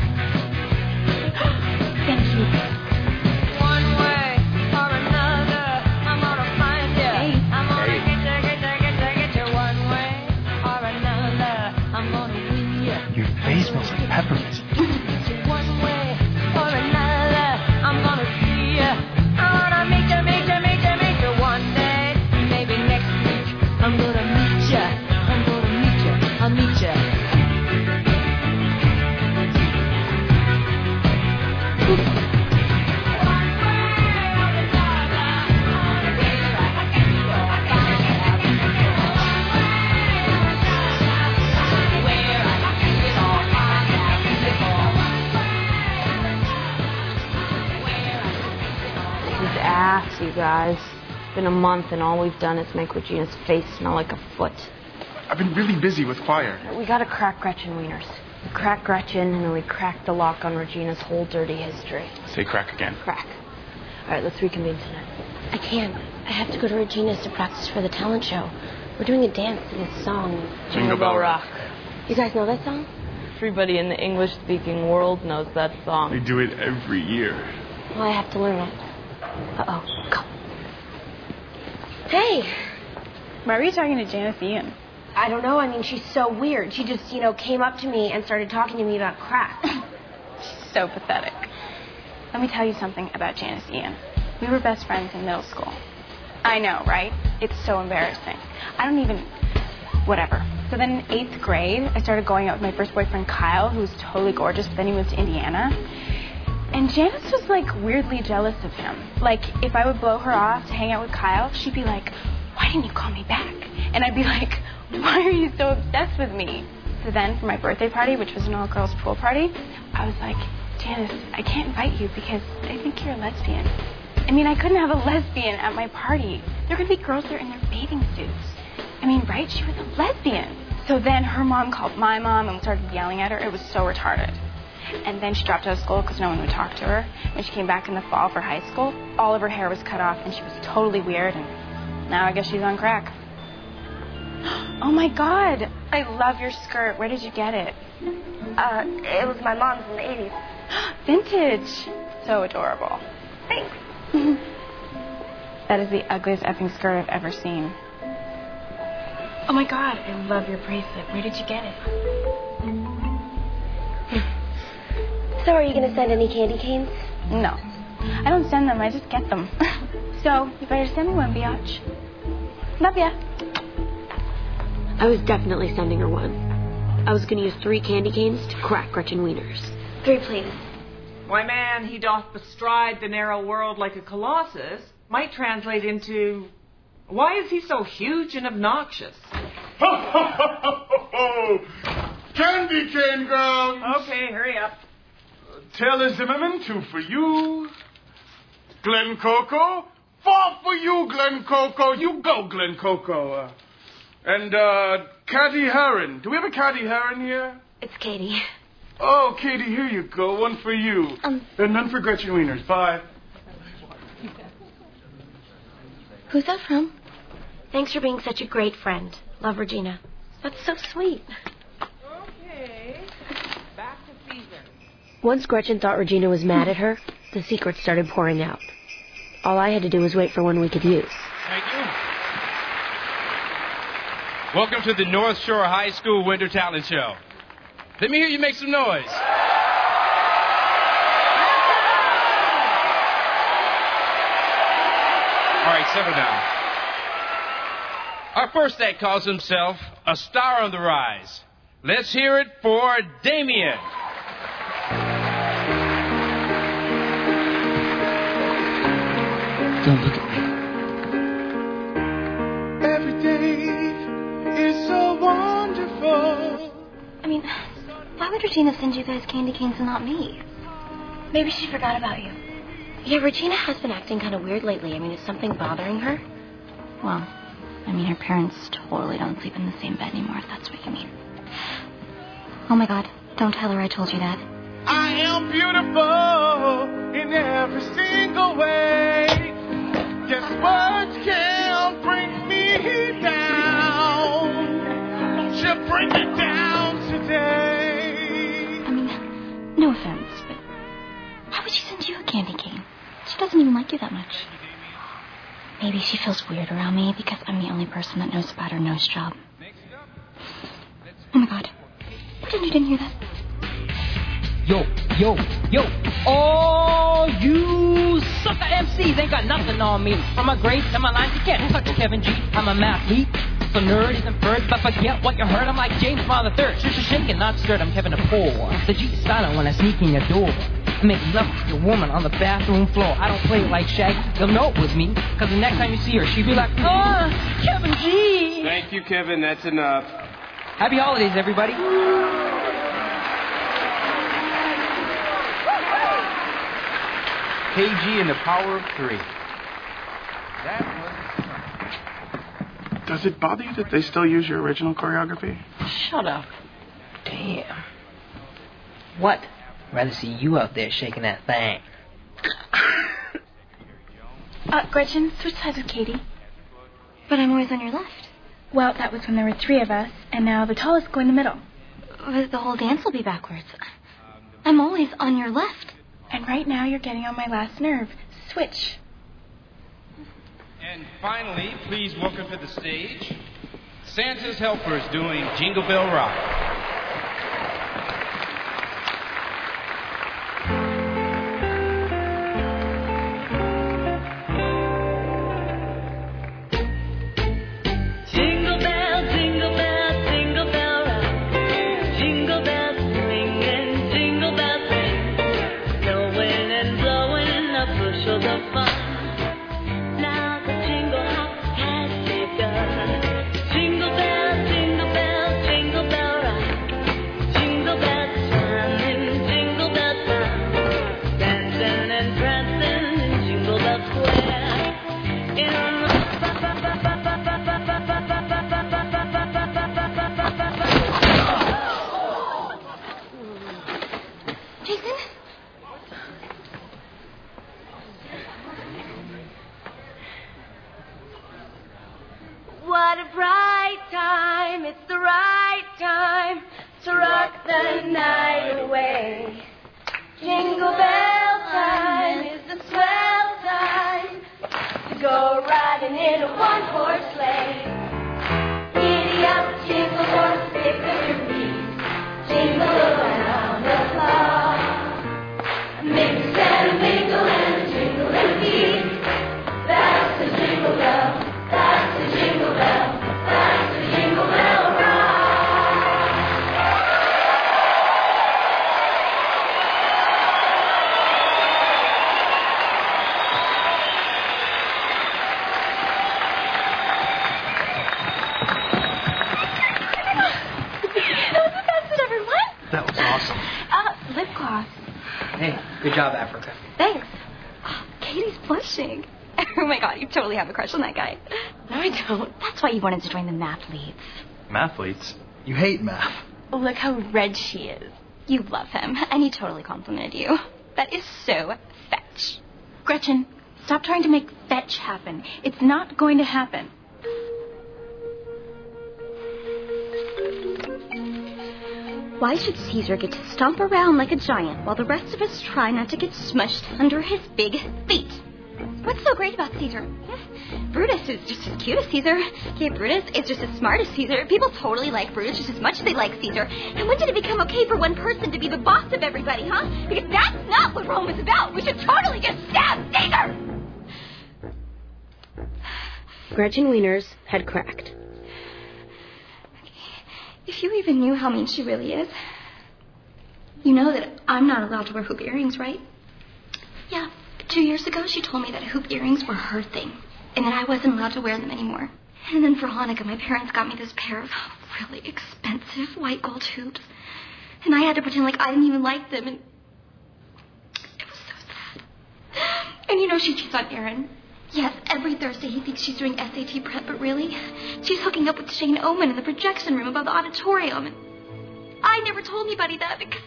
Thank you. One way or another, I'm gonna find you. Hey. I'm gonna get you, get you, get you, get you. One way or another, I'm gonna win you. Your face smells like peppermint. One way or another, I'm gonna see you. I wanna meet you, meet you, meet you, meet you one day. Maybe next week, I'm gonna meet you. I'm gonna meet you. I'll meet you. Ass, you guys. It's been a month and all we've done is make Regina's face smell like a foot. I've been really busy with choir. We gotta crack Gretchen Wieners. We crack Gretchen and then we crack the lock on Regina's whole dirty history. Say crack again. Crack. All right, let's reconvene tonight. I can't. I have to go to Regina's to practice for the talent show. We're doing a dance and a song. Jingle Bell Rock. You guys know that song? Everybody in the English-speaking world knows that song. They do it every year. Well, I have to learn it. Uh-oh. Go. Hey! Why were you talking to Janice Ian? I don't know. I mean, she's so weird. She just, you know, came up to me and started talking to me about crack. She's so pathetic. Let me tell you something about Janice Ian. We were best friends in middle school. I know, right? It's so embarrassing. I don't even... Whatever. So then in eighth grade, I started going out with my first boyfriend, Kyle, who was totally gorgeous, but then he moved to Indiana. And Janice was, like, weirdly jealous of him. Like, if I would blow her off to hang out with Kyle, she'd be like, why didn't you call me back? And I'd be like, why are you so obsessed with me? So then, for my birthday party, which was an all-girls pool party, I was like, Janice, I can't invite you because I think you're a lesbian. I mean, I couldn't have a lesbian at my party. There could be girls there in their bathing suits. I mean, right? She was a lesbian. So then her mom called my mom and started yelling at her. It was so retarded. And then she dropped out of school because no one would talk to her. When she came back in the fall for high school, all of her hair was cut off and she was totally weird. And now I guess she's on crack. Oh, my God. I love your skirt. Where did you get it? Uh, it was my mom's in the eighties. Vintage. So adorable. Thanks. That is the ugliest effing skirt I've ever seen. Oh, my God. I love your bracelet. Where did you get it? So are you going to send any candy canes? No. I don't send them. I just get them. So you better send me one, biatch. Love ya. I was definitely sending her one. I was going to use three candy canes to crack Gretchen Wieners. Three, please. Why, man, he doth bestride the narrow world like a colossus might translate into, why is he so huge and obnoxious? Ho, ho, ho, ho, ho. Candy cane grounds. Okay, hurry up. Taylor Zimmerman, two for you. Glen Coco, four for you, Glen Coco. You go, Glen Coco. Uh, and, uh, Catty Heron. Do we have a Catty Heron here? It's Katie. Oh, Katie, here you go. One for you. Um. And none for Gretchen Wieners. Bye. Who's that from? Thanks for being such a great friend. Love, Regina. That's so sweet. Okay. Back to Caesar. Once Gretchen thought Regina was mad at her, the secrets started pouring out. All I had to do was wait for one we could use. Thank you. Welcome to the North Shore High School Winter Talent Show. Let me hear you make some noise. All right, settle down. Our first act calls himself a star on the rise. Let's hear it for Damien. Don't look at me. Every day is so wonderful. I mean, why would Regina send you guys candy canes and not me? Maybe she forgot about you. Yeah, Regina has been acting kind of weird lately. I mean, is something bothering her? Well, I mean, her parents totally don't sleep in the same bed anymore, if that's what you mean. Oh my God, don't tell her I told you that. I am beautiful in every single way. Guess words can't bring me down. Won't you bring me down today? I mean, no offense, but why would she send you a candy cane? She doesn't even like you that much. Maybe she feels weird around me because I'm the only person that knows about her nose job. Oh my God. Pretend you didn't hear that. Yo, yo, yo. All you sucker M Cs ain't got nothing on me. From my grades to my lines, you can't touch Kevin G. I'm a mathlete. So nerd isn't first, but forget what you heard. I'm like James Bond the third. Shush, shaking, not stirred. I'm Kevin the Four. The G silent when I sneak in your door. I make love to your woman on the bathroom floor. I don't play it like Shaggy. You'll know it was me. Cause the next time you see her, she'll be like, oh, Kevin G. Thank you, Kevin. That's enough. Happy holidays, everybody. K G and the Power of Three. That was... Does it bother you that they still use your original choreography? Shut up. Damn. What? Rather see you out there shaking that thing. Uh, Gretchen, switch sides with Katie. But I'm always on your left. Well, that was when there were three of us, and now the tallest go in the middle. But the whole dance will be backwards. I'm always on your left. And right now you're getting on my last nerve. Switch. And finally, please welcome to the stage Santa's Helpers doing Jingle Bell Rock. What a bright time, it's the right time to rock the night away. Jingle bell time is the swell time to go riding in a one-horse sleigh. Giddy up, jingle horse, pick up your feet, jingle around the clock. Mix and mingle and jingle and beat. That's the jingle bell. That's the jingle bell. That's the jingle bell rock. That was the best that ever won. That was awesome. Uh, lip gloss. Hey, good job, Africa. Thanks. Oh, Katie's blushing. Oh my God, you totally have a crush on that guy. No, I don't. That's why you wanted to join the mathletes. Mathletes? You hate math. Look how red she is. You love him, and he totally complimented you. That is so fetch. Gretchen, stop trying to make fetch happen. It's not going to happen. Why should Caesar get to stomp around like a giant while the rest of us try not to get smushed under his big feet? What's so great about Caesar? Brutus is just as cute as Caesar. Okay, Brutus is just as smart as Caesar. People totally like Brutus just as much as they like Caesar. And when did it become okay for one person to be the boss of everybody, huh? Because that's not what Rome was about. We should totally just stab Caesar! Gretchen Wiener's had cracked. If you even knew how mean she really is. You know that I'm not allowed to wear hoop earrings, right? Yeah. Two years ago, she told me that hoop earrings were her thing, and that I wasn't allowed to wear them anymore. And then for Hanukkah, my parents got me this pair of really expensive white gold hoops. And I had to pretend like I didn't even like them, and it was so sad. And you know she cheats on Aaron. Yes, every Thursday he thinks she's doing S A T prep, but really, she's hooking up with Shane Oman in the projection room above the auditorium. And I never told anybody that because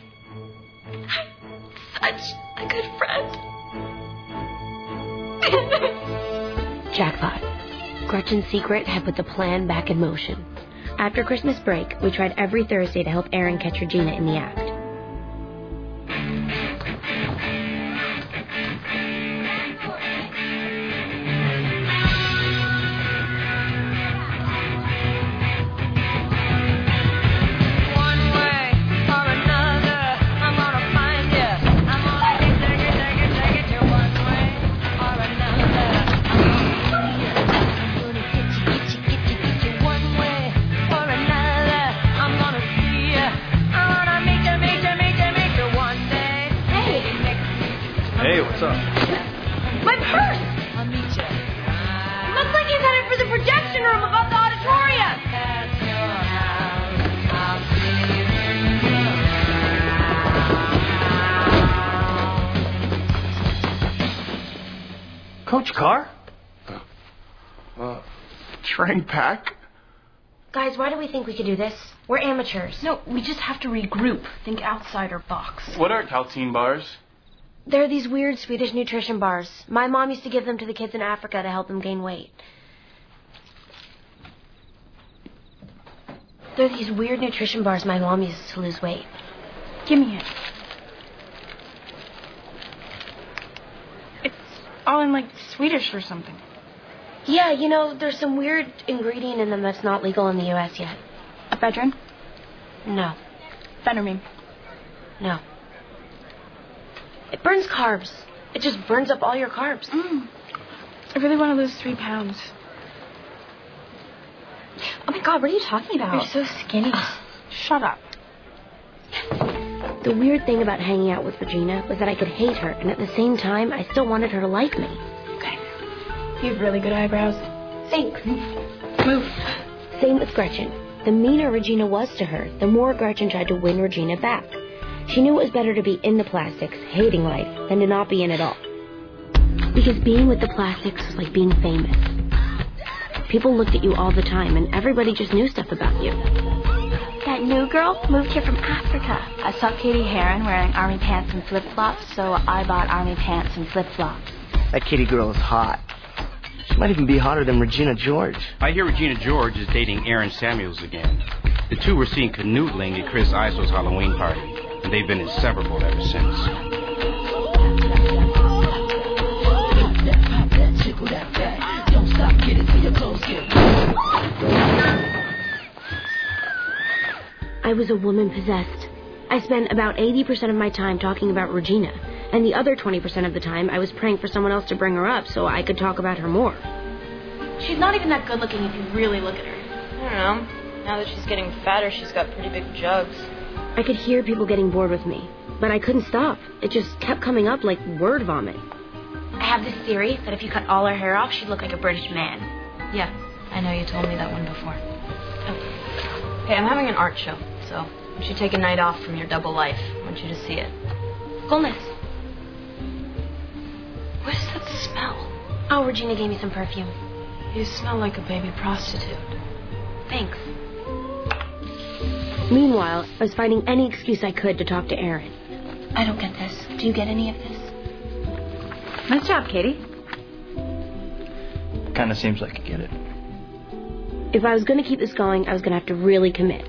I'm such a good friend. Jackpot. Gretchen's secret had put the plan back in motion. After Christmas break, we tried every Thursday to help Aaron catch Regina in the act. Hey, what's up? My purse! Looks like he's headed for the projection room above the auditorium. Coach Carr? Uh, uh, train pack? Guys, why do we think we could do this? We're amateurs. No, we just have to regroup. Think outside our box. What are Caltine bars? They're these weird Swedish nutrition bars. My mom used to give them to the kids in Africa to help them gain weight. They're these weird nutrition bars my mom uses to lose weight. Give me it. It's all in, like, Swedish or something. Yeah, you know, there's some weird ingredient in them that's not legal in the U S yet. Ephedrine? No. Phentermine? No. It burns carbs. It just burns up all your carbs. Mm. I really want to lose three pounds. Oh, my God, what are you talking about? You're so skinny. Shut up. The weird thing about hanging out with Regina was that I could hate her, and at the same time, I still wanted her to like me. Okay. You have really good eyebrows. Thanks. Move. Same with Gretchen. The meaner Regina was to her, the more Gretchen tried to win Regina back. She knew it was better to be in the plastics, hating life, than to not be in it all. Because being with the plastics was like being famous. People looked at you all the time, and everybody just knew stuff about you. That new girl moved here from Africa. I saw Katie Heron wearing army pants and flip-flops, so I bought army pants and flip-flops. That Katie girl is hot. She might even be hotter than Regina George. I hear Regina George is dating Aaron Samuels again. The two were seen canoodling at Chris Iso's Halloween party, and they've been inseparable ever since. I was a woman possessed. I spent about eighty percent of my time talking about Regina, and the other twenty percent of the time I was praying for someone else to bring her up so I could talk about her more. She's not even that good looking if you really look at her. I don't know. Now that she's getting fatter, she's got pretty big jugs. I could hear people getting bored with me, but I couldn't stop. It just kept coming up like word vomit. I have this theory that if you cut all her hair off, she'd look like a British man. Yeah, I know you told me that one before. Oh. Hey, I'm having an art show, so you should take a night off from your double life. I want you to see it. Coolness. What is that smell? Oh, Regina gave me some perfume. You smell like a baby prostitute. Thanks. Meanwhile, I was finding any excuse I could to talk to Aaron. I don't get this. Do you get any of this? Nice job, Katie. Kind of seems like you get it. If I was going to keep this going, I was going to have to really commit.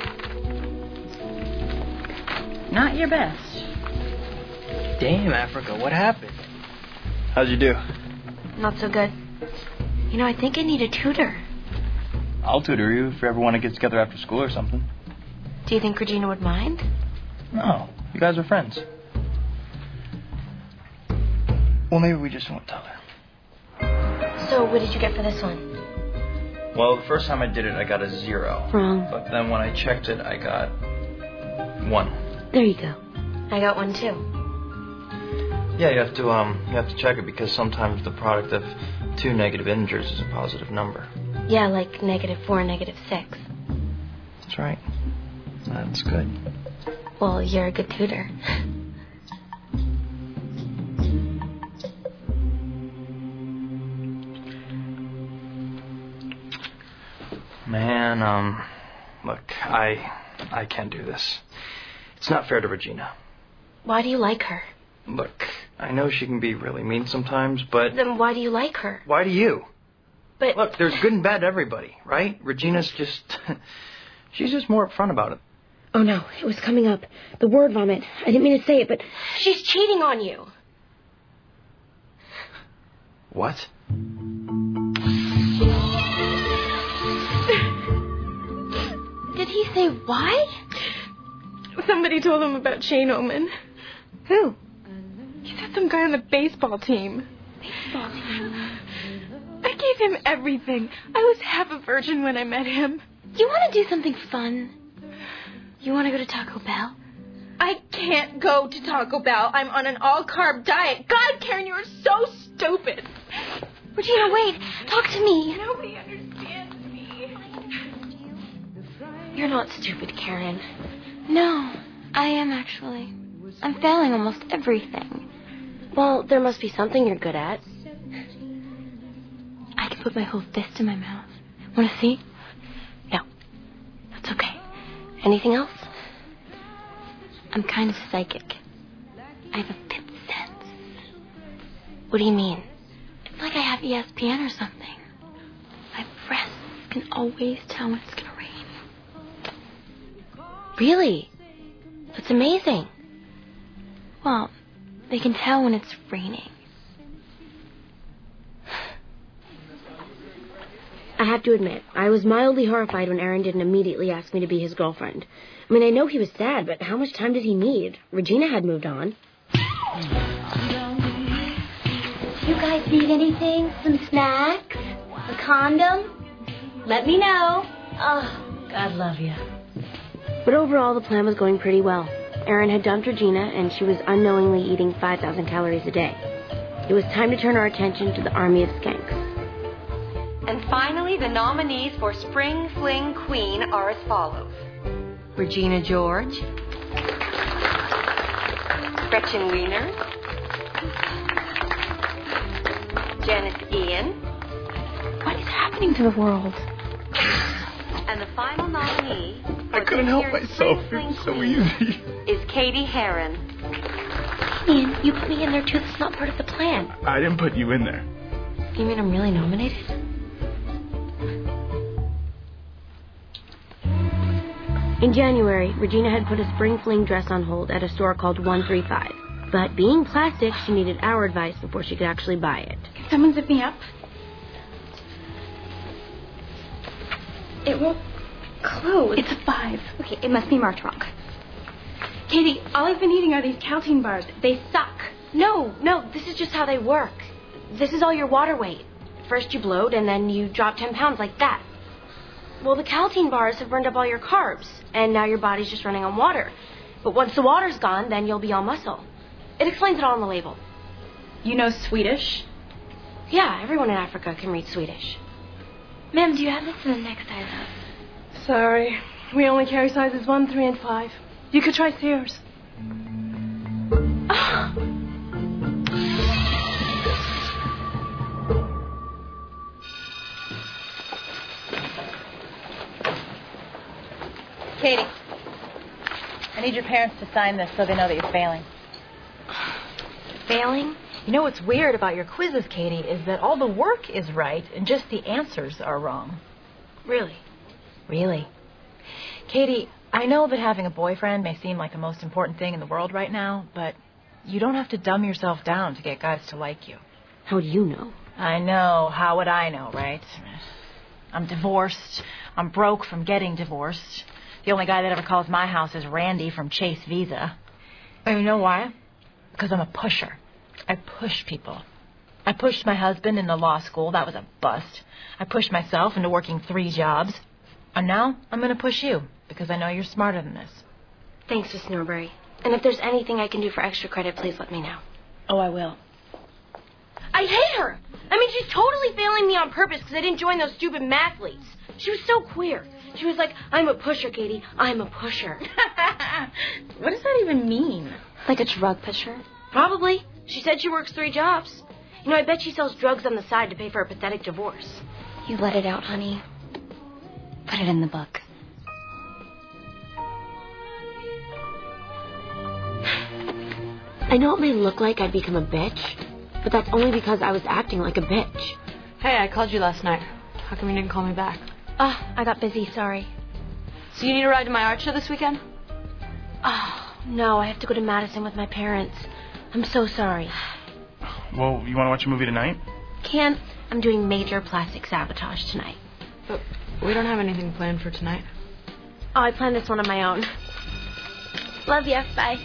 Not your best. Damn, Africa, what happened? How'd you do? Not so good. You know, I think I need a tutor. I'll tutor you if you ever want to get together after school or something. Do you think Regina would mind? No, you guys are friends. Well, maybe we just won't tell her. So, what did you get for this one? Well, the first time I did it, I got a zero. Wrong. But then when I checked it, I got one. There you go. I got one too. Yeah, you have to um, you have to check it because sometimes the product of two negative integers is a positive number. Yeah, like negative four and negative six. That's right. That's good. Well, you're a good tutor. Man, um, look, I, I can't do this. It's not fair to Regina. Why do you like her? Look, I know she can be really mean sometimes, but... Then why do you like her? Why do you? But... Look, there's good and bad to everybody, right? Regina's just... she's just more upfront about it. Oh, no, it was coming up. The word vomit. I didn't mean to say it, but she's cheating on you. What? Did he say why? Somebody told him about Shane Oman. Who? He said some guy on the baseball team. Baseball team? I gave him everything. I was half a virgin when I met him. You want to do something fun? You want to go to Taco Bell? I can't go to Taco Bell. I'm on an all-carb diet. God, Karen, you are so stupid. Regina, wait. Talk to me. Nobody understands me. You're not stupid, Karen. No, I am actually. I'm failing almost everything. Well, there must be something you're good at. I can put my whole fist in my mouth. Want to see? No. That's okay. Anything else? I'm kind of psychic. I have a fifth sense. What do you mean? It's like I have E S P N or something. My breath can always tell when it's going to rain. Really? That's amazing. Well, they can tell when it's raining. I have to admit, I was mildly horrified when Aaron didn't immediately ask me to be his girlfriend. I mean, I know he was sad, but how much time did he need? Regina had moved on. You guys need anything? Some snacks? A condom? Let me know. Oh, God love you. But overall, the plan was going pretty well. Aaron had dumped Regina, and she was unknowingly eating five thousand calories a day. It was time to turn our attention to the army of skanks. And finally, the nominees for Spring Fling Queen are as follows. Regina George, Gretchen Wiener, Janice Ian. What is happening to the world? And the final nominee for I couldn't help this year's myself. Spring It was so Fling easy. is Katie Heron. Ian, you put me in there too. That's not part of the plan. I didn't put you in there. You mean I'm really nominated? In January, Regina had put a spring fling dress on hold at a store called one three five. But being plastic, she needed our advice before she could actually buy it. Can someone zip me up? It won't close. It's a five. Okay, it must be marked wrong. Katie, all I've been eating are these Caltine bars. They suck. No, no, this is just how they work. This is all your water weight. First you bloat, and then you drop ten pounds like that. Well, the Caltine bars have burned up all your carbs, and now your body's just running on water. But once the water's gone, then you'll be all muscle. It explains it all on the label. You know Swedish? Yeah, everyone in Africa can read Swedish. Ma'am, do you have this in the next I love? Sorry. We only carry sizes one, three, and five. You could try Sears. Katie, I need your parents to sign this so they know that you're failing. Failing? You know what's weird about your quizzes, Katie, is that all the work is right and just the answers are wrong. Really? Really. Katie, I know that having a boyfriend may seem like the most important thing in the world right now, but you don't have to dumb yourself down to get guys to like you. How do you know? I know. How would I know, right? I'm divorced. I'm broke from getting divorced. The only guy that ever calls my house is Randy from Chase Visa. And you know why? Because I'm a pusher. I push people. I pushed my husband into law school. That was a bust. I pushed myself into working three jobs. And now I'm going to push you because I know you're smarter than this. Thanks, Miss Norbury. And if there's anything I can do for extra credit, please let me know. Oh, I will. I hate her. I mean, she's totally failing me on purpose because I didn't join those stupid mathletes. She was so queer. She was like, I'm a pusher, Katie. I'm a pusher. What does that even mean? Like a drug pusher? Probably. She said she works three jobs. You know, I bet she sells drugs on the side to pay for a pathetic divorce. You let it out, honey. Put it in the book. I know it may look like I'd become a bitch, but that's only because I was acting like a bitch. Hey, I called you last night. How come you didn't call me back? Oh, I got busy, sorry. So you need a ride to my art show this weekend? Oh, no, I have to go to Madison with my parents. I'm so sorry. Well, you want to watch a movie tonight? Can't. I'm doing major plastic sabotage tonight. But we don't have anything planned for tonight. Oh, I planned this one on my own. Love ya. Bye.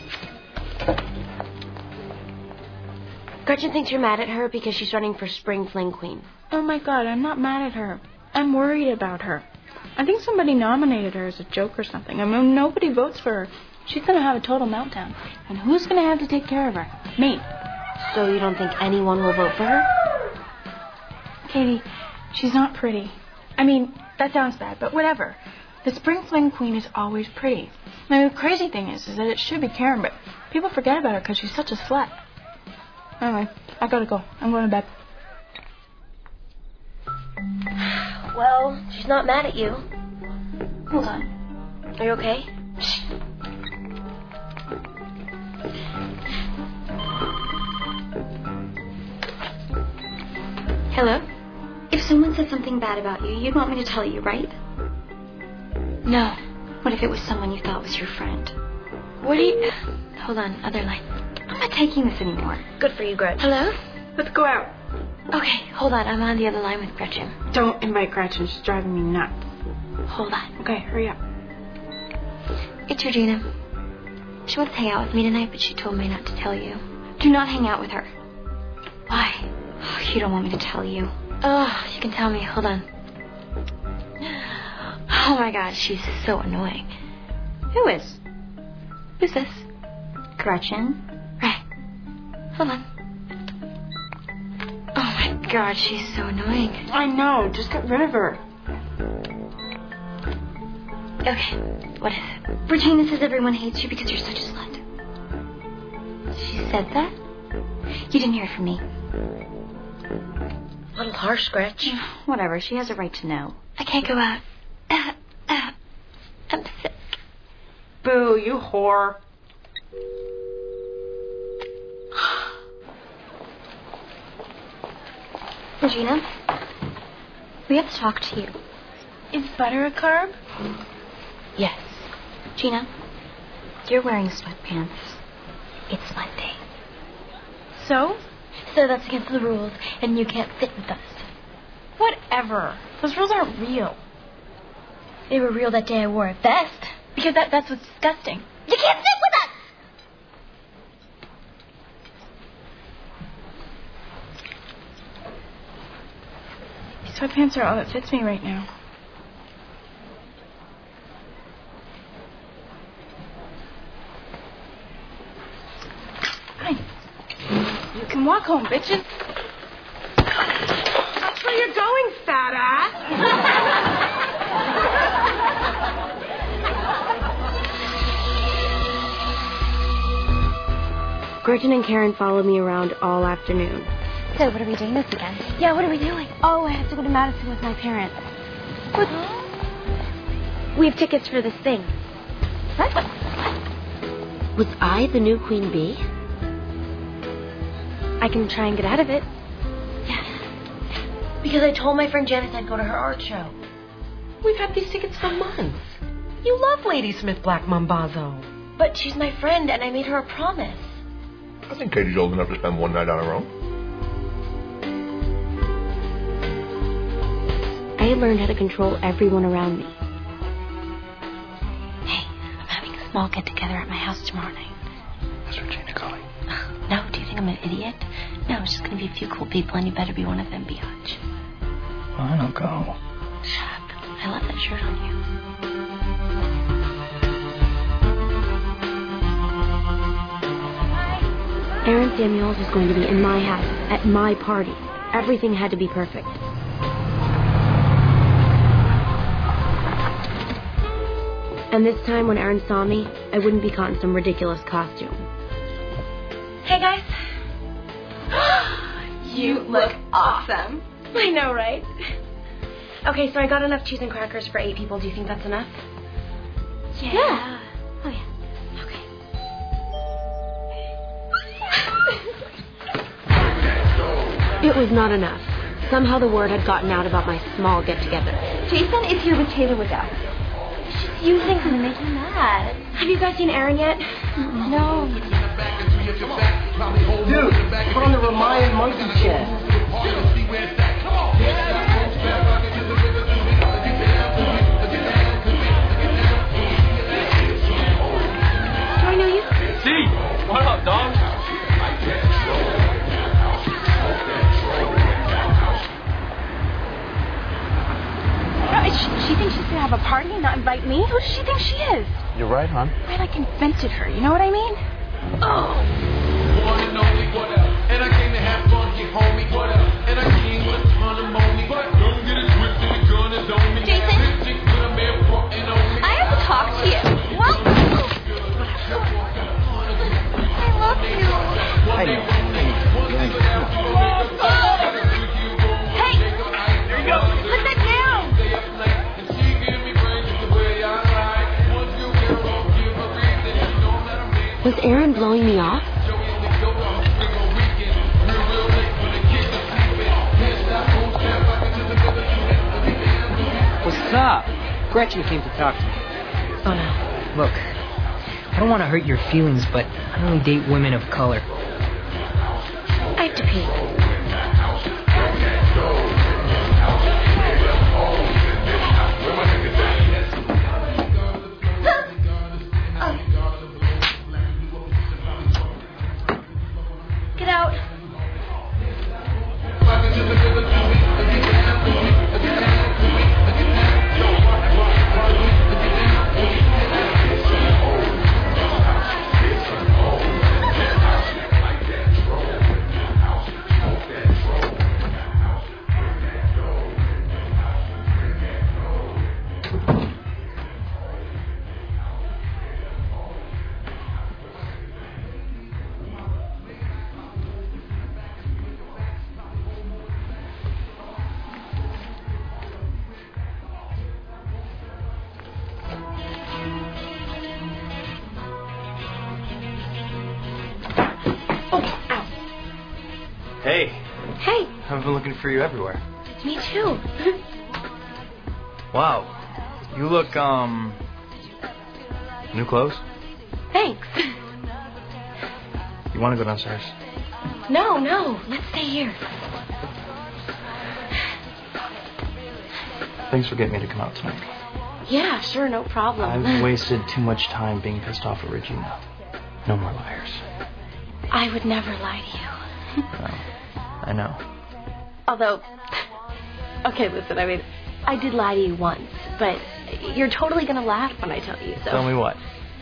Gretchen thinks you're mad at her because she's running for Spring Fling Queen. Oh, my God, I'm not mad at her. I'm worried about her. I think somebody nominated her as a joke or something. I mean, nobody votes for her. She's going to have a total meltdown. And who's going to have to take care of her? Me. So you don't think anyone will vote for her? Katie, she's not pretty. I mean, that sounds bad, but whatever. The Spring Fling Queen is always pretty. I mean, the crazy thing is, is that it should be Karen, but people forget about her because she's such a slut. Anyway, I gotta go. I'm going to bed. Well, she's not mad at you. Hold on. Are you okay? Hello? If someone said something bad about you, you'd want me to tell you, right? No. What if it was someone you thought was your friend? What do you... Hold on, other line. I'm not taking this anymore. Good for you, Gretchen. Hello? Let's go out. Okay, hold on. I'm on the other line with Gretchen. Don't invite Gretchen. She's driving me nuts. Hold on. Okay, hurry up. It's Regina. She wants to hang out with me tonight, but she told me not to tell you. Do not hang out with her. Why? Oh, you don't want me to tell you. Oh, you can tell me. Hold on. Oh, my God. She's so annoying. Who is? Who's this? Gretchen. Right. Hold on. Oh, my God. She's so annoying. I know. Just get rid of her. Okay. What is it? Regina says everyone hates you because you're such a slut. She said that? You didn't hear it from me. A little harsh, Gretch. Whatever. She has a right to know. I can't go out. Uh, uh, I'm sick. Boo, you whore. Regina, we have to talk to you. Is butter a carb? Yes. Gina, you're wearing sweatpants. It's Monday. So? So that's against the rules, and you can't fit with us. Whatever. Those rules aren't real. They were real that day I wore a vest. Because that, that's what's disgusting. You can't fit with us! These sweatpants are all that fits me right now. Fine. You can walk home, bitches. That's where you're going, fat ass. Gretchen and Karen followed me around all afternoon. So, what are we doing this weekend? Yeah, what are we doing? Oh, I have to go to Madison with my parents. What? We have tickets for this thing. What? Was I the new Queen Bee? I can try and get out of it. Yeah. Because I told my friend Janice I'd go to her art show. We've had these tickets for months. You love Ladysmith Black Mambazo. But she's my friend, and I made her a promise. I think Katie's old enough to spend one night on her own. I learned how to control everyone around me. Hey, I'm having a small get-together at my house tomorrow night. Is Regina calling? No, do you think I'm an idiot? No, it's just gonna be a few cool people, and you better be one of them, biatch. I don't go. Shut up. I love that shirt on you. Aaron Samuels was going to be in my house, at my party. Everything had to be perfect. And this time, when Aaron saw me, I wouldn't be caught in some ridiculous costume. Hey, guys. You look awesome. I know, right? Okay, so I got enough cheese and crackers for eight people. Do you think that's enough? Yeah. Yeah. Oh, yeah. It was not enough. Somehow the word had gotten out about my small get-together. Jason is here with Taylor Waddell. You think I'm gonna make you mad? Have you guys seen Aaron yet? No. Dude, put on the Ramayan monkey chest. Do I know you? See, what up, dog? She, she thinks she's gonna have a party and not invite me? Who does she think she is? You're right, hon. I like invented her, you know what I mean? Oh. One and only, what up? And I came to have fun, get homie, what up? And I came with a ton of money, but don't get it twisted, the gun is on me. Jason? I have to talk to you. What? I love you. I know. Hey! There you go. Put that down. Was Aaron blowing me off? What's up? Gretchen came to talk to me. Oh, no. Look, I don't want to hurt your feelings, but I only date women of color. I have to pee. Get out. Hey. Hey. I've been looking for you everywhere. Me too. Wow. You look, um... new clothes? Thanks. You want to go downstairs? No, no. Let's stay here. Thanks for getting me to come out tonight. Yeah, sure, no problem. I've wasted too much time being pissed off at Regina. No more liars. I would never lie to you. No, I know. Although, okay, listen, I mean, I did lie to you once, but you're totally going to laugh when I tell you, so... Tell me what?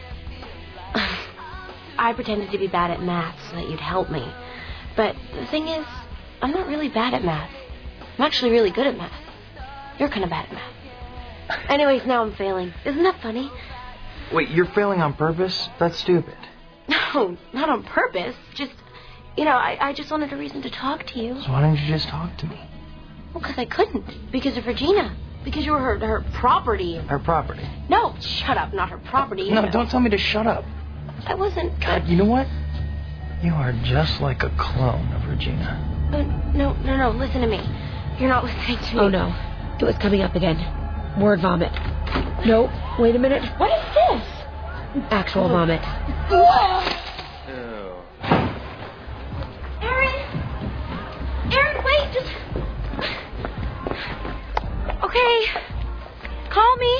I pretended to be bad at math so that you'd help me. But the thing is, I'm not really bad at math. I'm actually really good at math. You're kind of bad at math. Anyways, now I'm failing. Isn't that funny? Wait, you're failing on purpose? That's stupid. No, not on purpose. Just, you know, I, I just wanted a reason to talk to you. So why didn't you just talk to me? Well, because I couldn't. Because of Regina. Because you were her, her property. Her property? No, shut up. Not her property. No, you know. don't tell me to shut up. I wasn't... God, you know what? You are just like a clone of Regina. Uh, no, no, no. Listen to me. You're not listening to me. Oh, no. It was coming up again. Word vomit. No, wait a minute. What is this? Actual vomit. Aaron! Aaron, wait! Just... Okay. Call me.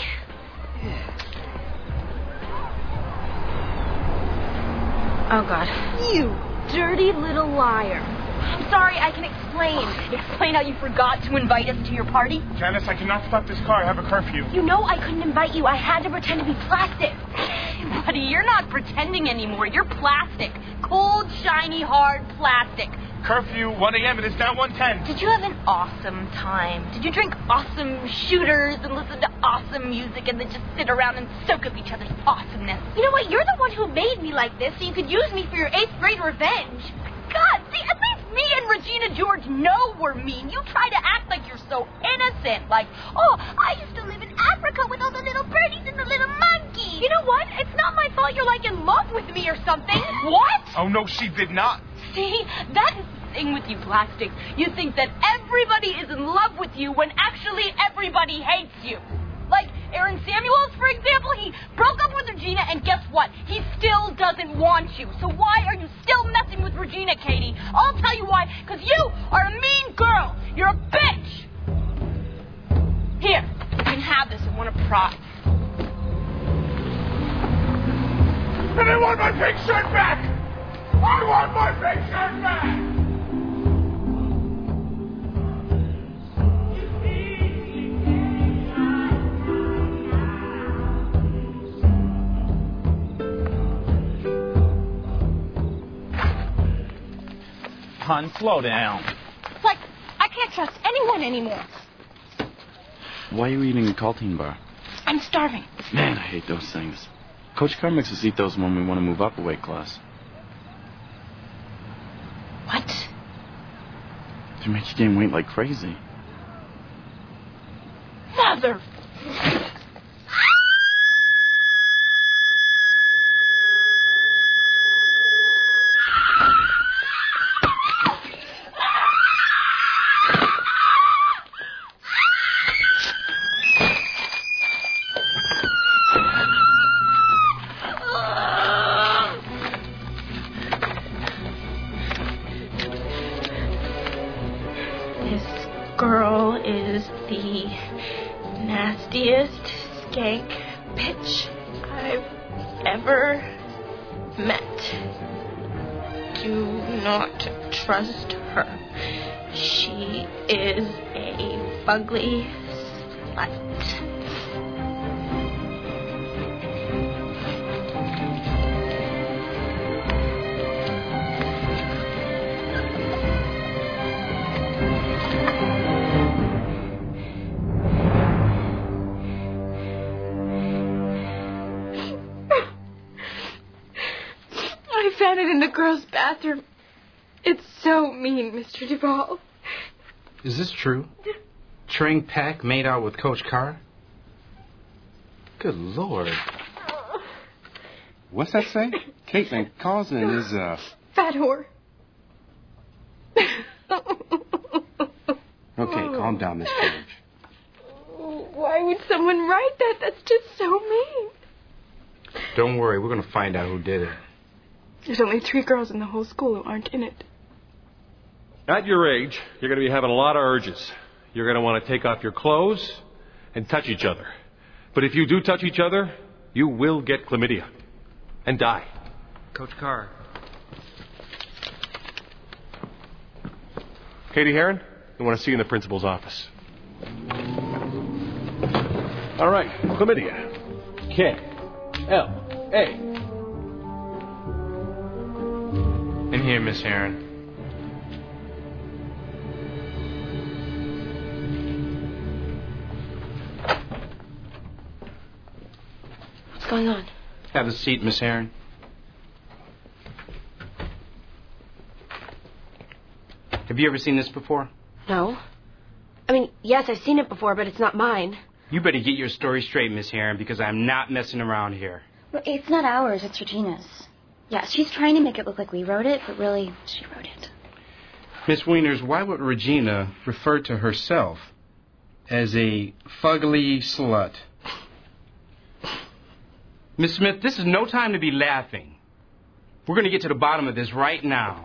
Oh, God. You dirty little liar. sorry, I can explain. Explain how you forgot to invite us to your party. Janice, I cannot stop this car. I have a curfew. You know I couldn't invite you. I had to pretend to be plastic. Buddy, you're not pretending anymore. You're plastic. Cold, shiny, hard plastic. Curfew, one a.m. It is now one ten. Did you have an awesome time? Did you drink awesome shooters and listen to awesome music and then just sit around and soak up each other's awesomeness? You know what? You're the one who made me like this, so you could use me for your eighth grade revenge. God, see, at least me and Regina George know we're mean. You try to act like you're so innocent. Like, oh, I used to live in Africa with all the little birdies and the little monkeys. You know what? It's not my fault you're like in love with me or something. What? Oh, no, she did not. See, that is the thing with you plastics. You think that everybody is in love with you when actually everybody hates you. Like Aaron Samuels, for example, he broke up with Regina, and guess what? He still doesn't want you. So why are you still messing with Regina, Katie? I'll tell you why. Because you are a mean girl. You're a bitch. Here, you can have this and win a prize. And I want my pink shirt back! I want my pink shirt back! Hun, slow down. It's like, I can't trust anyone anymore. Why are you eating a Caltine bar? I'm starving. Man, I hate those things. Coach Carr makes us eat those when we want to move up a weight class. What? They make you gain weight like crazy. Mother... girl is the nastiest skank bitch I've ever met. Do not trust her. She is a fugly slut. I found it in the girls' bathroom. It's so mean, Mister Duvall. Is this true? Trang Pak made out with Coach Carr? Good Lord. What's that say? Caitlin Causing is a... Fat whore. Okay, calm down, Miss George. Why would someone write that? That's just so mean. Don't worry, we're going to find out who did it. There's only three girls in the whole school who aren't in it. At your age, you're going to be having a lot of urges. You're going to want to take off your clothes and touch each other. But if you do touch each other, you will get chlamydia and die. Coach Carr. Katie Heron, we want to see you in the principal's office. All right, chlamydia. K L A. In here, Miss Heron. What's going on? Have a seat, Miss Heron. Have you ever seen this before? No. I mean, yes, I've seen it before, but it's not mine. You better get your story straight, Miss Heron, because I'm not messing around here. Well, it's not ours, it's Regina's. Yeah, she's trying to make it look like we wrote it, but really, she wrote it. Miss Wieners, why would Regina refer to herself as a fugly slut? Miss Smith, this is no time to be laughing. We're going to get to the bottom of this right now.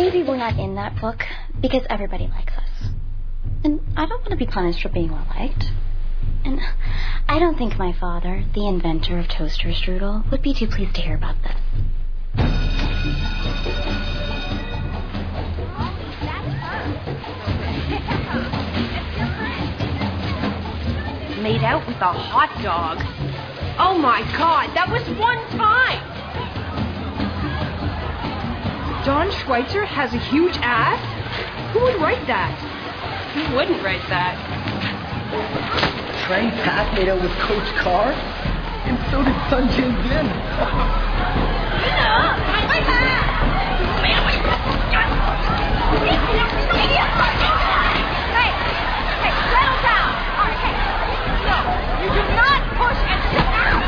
maybe we're not in that book because everybody likes us. And I don't want to be punished for being well liked. And I don't think my father, the inventor of toaster strudel, would be too pleased to hear about this. Made out with a hot dog. Oh my God, that was one time. Don Schweitzer has a huge ass? Who would write that? Who wouldn't write that? Frank Pat made out with Coach Carr, and so did Sun Jin Bin. Hey, hey, settle down. All right, hey, no, you do not push and sit down.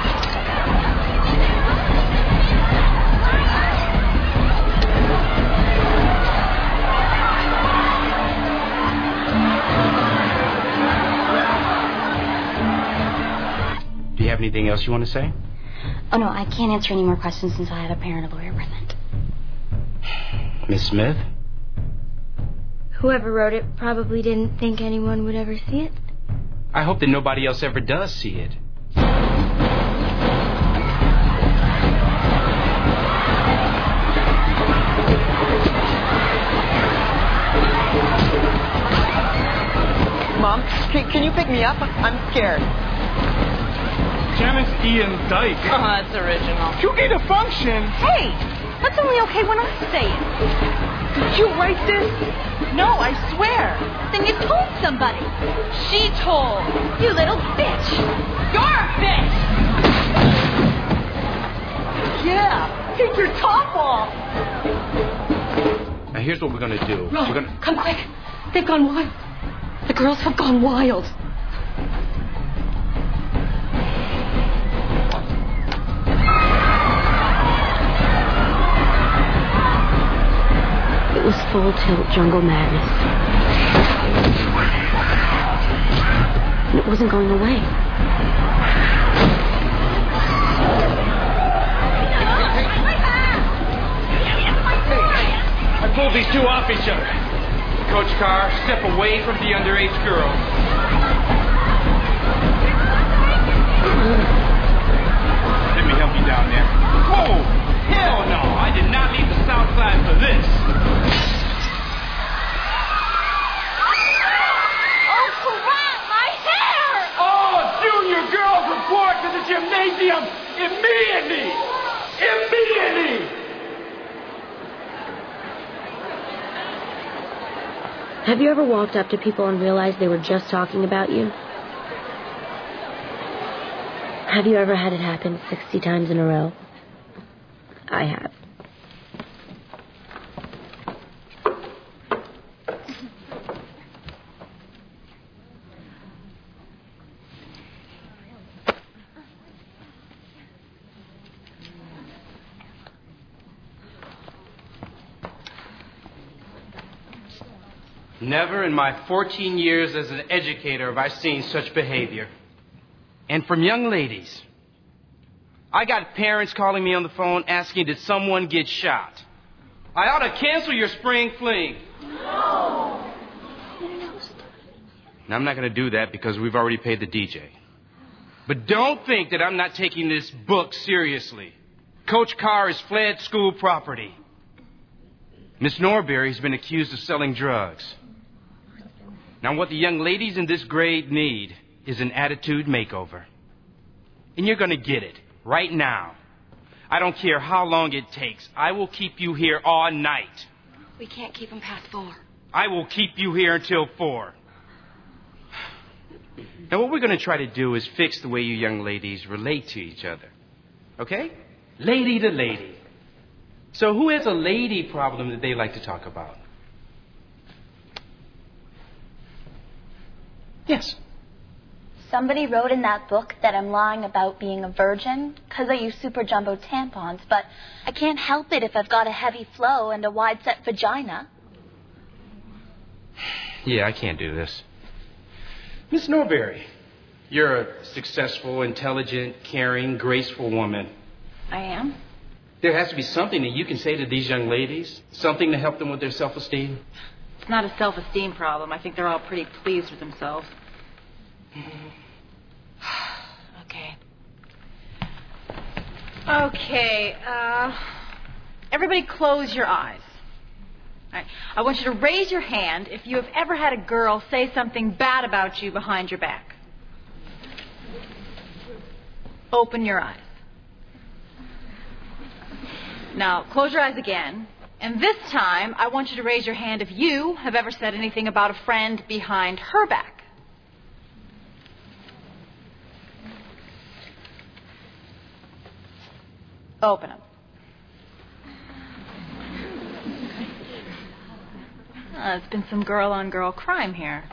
Do you have anything else you want to say? Oh, no, I can't answer any more questions until I have a parent or lawyer present. Miss Smith? Whoever wrote it probably didn't think anyone would ever see it. I hope that nobody else ever does see it. Mom, can, can you pick me up? I'm scared. Janice Ian Dyke. Oh, that's original. You get a function. Hey, that's only okay when I say it. Did you write this? No, I swear. Then you told somebody. She told. You little bitch. You're a bitch. Yeah, take your top off. Now here's what we're gonna do. Ron, We're gonna come quick. They've gone wild. The girls have gone wild. It was full tilt jungle madness. And it wasn't going away. I pulled these two off each other. Coach Carr, step away from the underage girl. Let me help you down there. Whoa! Hell no! I did not leave the South Side for this. Oh, crap, my hair! All junior girls report to the gymnasium immediately! Immediately! Have you ever walked up to people and realized they were just talking about you? Have you ever had it happen sixty times in a row? I have. Never in my fourteen years as an educator have I seen such behavior. And from young ladies. I got parents calling me on the phone asking, did someone get shot? I ought to cancel your spring fling. No. And I'm not going to do that because we've already paid the D J. But don't think that I'm not taking this book seriously. Coach Carr has fled school property. Miss Norbury's been accused of selling drugs. Now, what the young ladies in this grade need is an attitude makeover. And you're going to get it right now. I don't care how long it takes. I will keep you here all night. We can't keep them past four. I will keep you here until four. Now, what we're going to try to do is fix the way you young ladies relate to each other. Okay? Lady to lady. So who has a lady problem that they like to talk about? Yes. Somebody wrote in that book that I'm lying about being a virgin because I use super jumbo tampons, but I can't help it if I've got a heavy flow and a wide-set vagina. Yeah, I can't do this. Miss Norbury, you're a successful, intelligent, caring, graceful woman. I am? There has to be something that you can say to these young ladies, something to help them with their self-esteem. It's not a self-esteem problem. I think they're all pretty pleased with themselves. Okay. Okay, uh, everybody close your eyes. All right. I want you to raise your hand if you have ever had a girl say something bad about you behind your back. Open your eyes. Now, close your eyes again. And this time, I want you to raise your hand if you have ever said anything about a friend behind her back. Open them. Uh, it's been some girl-on-girl crime here.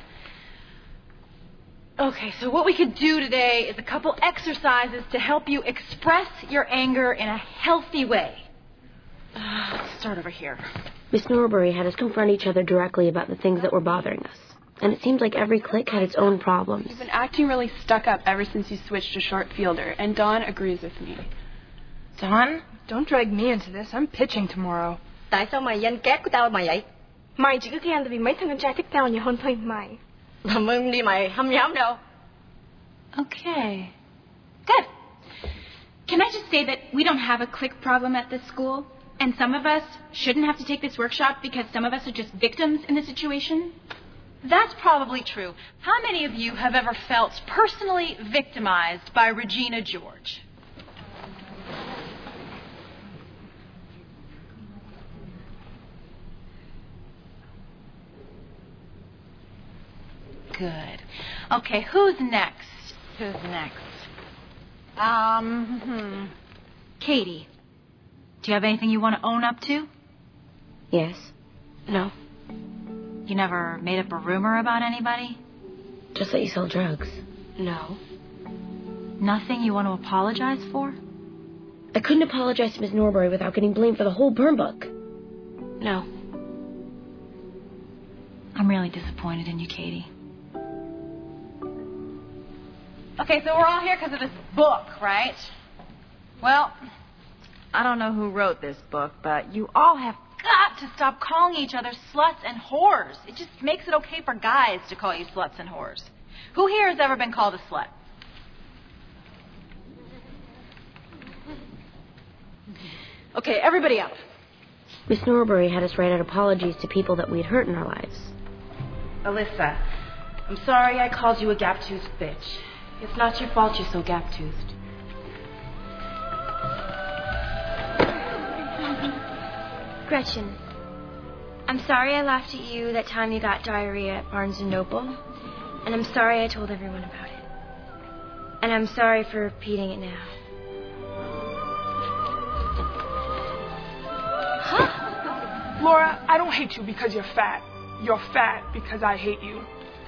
Okay, so what we could do today is a couple exercises to help you express your anger in a healthy way. Uh, let's start over here. Miss Norbury had us confront each other directly about the things that were bothering us. And it seemed like every clique had its own problems. You've been acting really stuck up ever since you switched to short fielder, and Dawn agrees with me. Dawn? Don't drag me into this. I'm pitching tomorrow. Tại sao mày danh két của tao mày vậy? Mày chỉ cứ ghen tại vì mấy thằng con trai thích tao nhiều hơn thôi mày. Làm ơn đi mày, không dám đâu. Okay. Good. Can I just say that we don't have a clique problem at this school? And some of us shouldn't have to take this workshop because some of us are just victims in the situation? That's probably true. How many of you have ever felt personally victimized by Regina George? Good. Okay, who's next? Who's next? Um, hmm. Katie, do you have anything you want to own up to? Yes. No. You never made up a rumor about anybody? Just that you sell drugs. No. Nothing you want to apologize for? I couldn't apologize to Miss Norbury without getting blamed for the whole burn book. No. I'm really disappointed in you, Katie. Okay, so we're all here because of this book, right? Well, I don't know who wrote this book, but you all have got to stop calling each other sluts and whores. It just makes it okay for guys to call you sluts and whores. Who here has ever been called a slut? Okay, everybody up. Miss Norbury had us write out apologies to people that we'd hurt in our lives. Alyssa, I'm sorry I called you a gap-toothed bitch. It's not your fault you're so gap-toothed. Gretchen, I'm sorry I laughed at you that time you got diarrhea at Barnes and Noble. And I'm sorry I told everyone about it. And I'm sorry for repeating it now. Laura, I don't hate you because you're fat. You're fat because I hate you.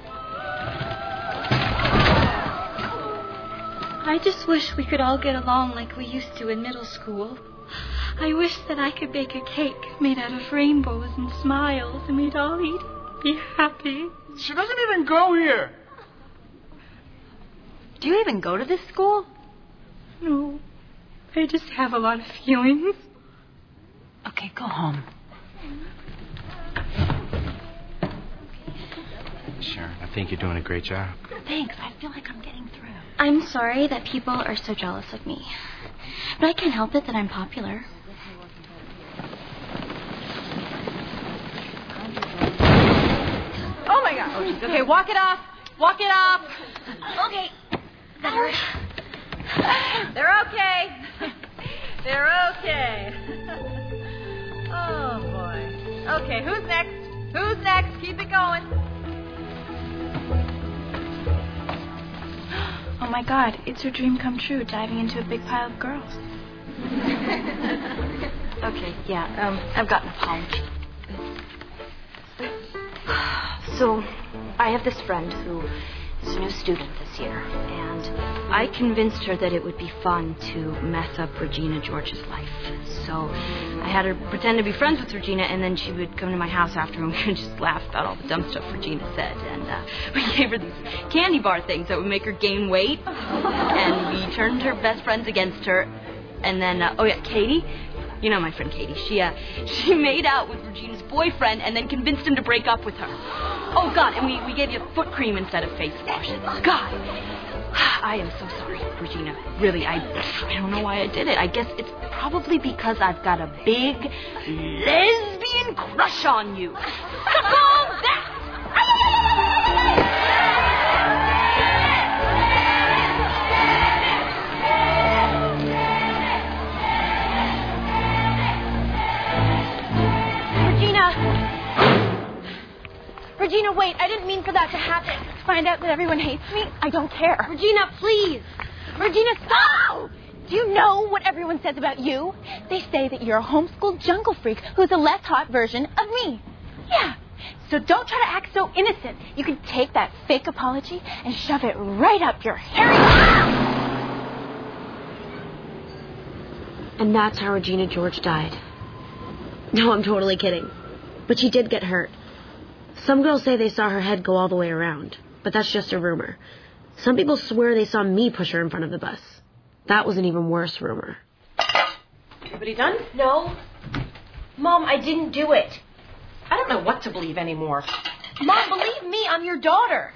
I just wish we could all get along like we used to in middle school. I wish that I could bake a cake made out of rainbows and smiles and we'd all eat and be happy. She doesn't even go here. Do you even go to this school? No. I just have a lot of feelings. Okay, go home. Sharon, I think you're doing a great job. Thanks. I feel like I'm getting through. I'm sorry that people are so jealous of me. But I can't help it that I'm popular. Oh, my God. Oh, okay, walk it off. Walk it off. Okay. That hurt. They're okay. They're okay. Oh, boy. Okay, who's next? Who's next? Keep it going. Oh, my God. It's her dream come true, diving into a big pile of girls. Okay, yeah, um, I've got an apology. So, I have this friend who is a new student this year, and I convinced her that it would be fun to mess up Regina George's life. So, I had her pretend to be friends with Regina, and then she would come to my house after, and we would just laugh about all the dumb stuff Regina said. And uh, we gave her these candy bar things that would make her gain weight, and we turned her best friends against her. And then, uh, oh yeah, Katie, You know my friend Katie. She, uh, she made out with Regina's boyfriend and then convinced him to break up with her. Oh, God, and we, we gave you foot cream instead of face wash. God, I am so sorry, Regina. Really, I, I don't know why I did it. I guess it's probably because I've got a big lesbian crush on you. Call that! Regina, wait. I didn't mean for that to happen. To find out that everyone hates me, I don't care. Regina, please. Regina, stop! Do you know what everyone says about you? They say that you're a homeschooled jungle freak who's a less hot version of me. Yeah. So don't try to act so innocent. You can take that fake apology and shove it right up your hairy... And that's how Regina George died. No, I'm totally kidding. But she did get hurt. Some girls say they saw her head go all the way around, but that's just a rumor. Some people swear they saw me push her in front of the bus. That was an even worse rumor. Everybody done? No. Mom, I didn't do it. I don't know what to believe anymore. Mom, believe me, I'm your daughter.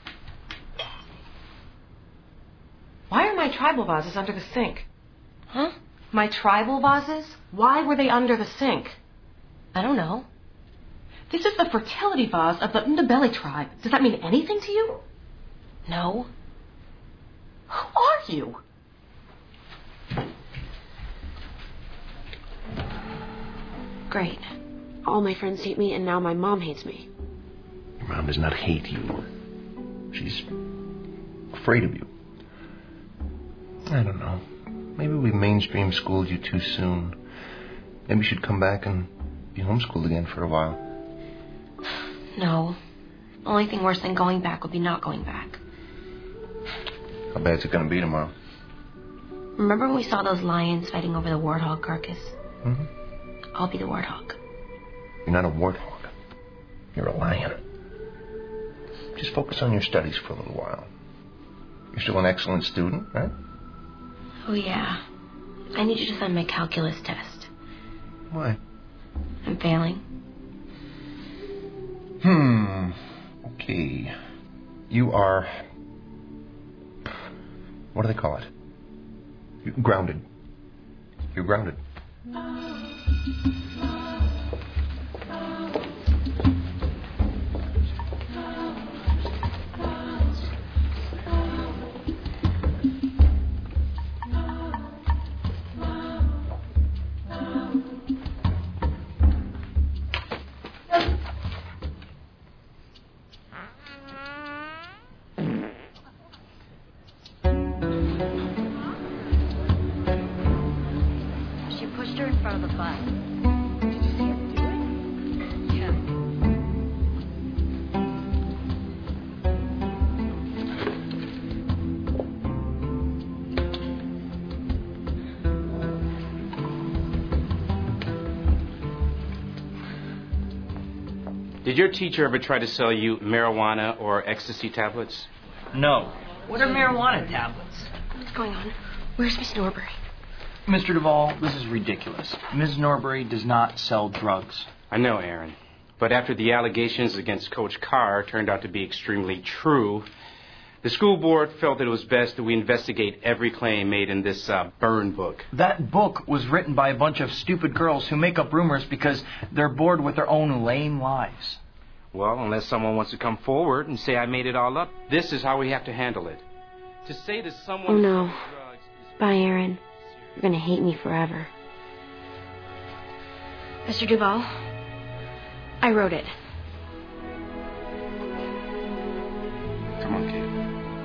Why are my tribal vases under the sink? Huh? My tribal vases? Why were they under the sink? I don't know. This is the fertility vase of the Ndebele tribe. Does that mean anything to you? No. Who are you? Great. All my friends hate me, and now my mom hates me. Your mom does not hate you. She's afraid of you. I don't know. Maybe we mainstream schooled you too soon. Maybe you should come back and be homeschooled again for a while. No. The only thing worse than going back would be not going back. How bad's it going to be tomorrow? Remember when we saw those lions fighting over the warthog carcass? Mm-hmm. I'll be the warthog. You're not a warthog. You're a lion. Just focus on your studies for a little while. You're still an excellent student, right? Oh, yeah. I need you to send my calculus test. Why? I'm failing. Hmm. Okay. You are... What do they call it? You're grounded. You're grounded. Did your teacher ever try to sell you marijuana or ecstasy tablets? No. What are marijuana tablets? What's going on? Where's Miss Norbury? Mister Duvall, this is ridiculous. Miz Norbury does not sell drugs. I know, Aaron. But after the allegations against Coach Carr turned out to be extremely true, the school board felt that it was best that we investigate every claim made in this uh, burn book. That book was written by a bunch of stupid girls who make up rumors because they're bored with their own lame lives. Well, unless someone wants to come forward and say I made it all up, this is how we have to handle it. To say that someone... Oh, no. Bye, Aaron. You're going to hate me forever. Mister Duvall, I wrote it. Come on, Kate.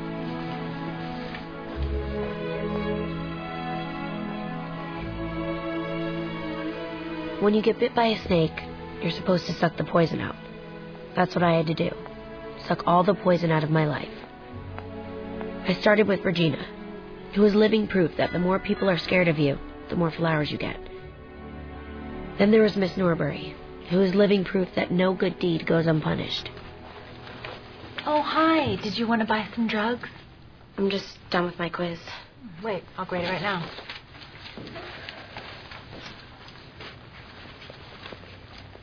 When you get bit by a snake, you're supposed to suck the poison out. That's what I had to do. Suck all the poison out of my life. I started with Regina, who is living proof that the more people are scared of you, the more flowers you get. Then there was Miss Norbury, who is living proof that no good deed goes unpunished. Oh, hi. Did you want to buy some drugs? I'm just done with my quiz. Wait, I'll grade it right now.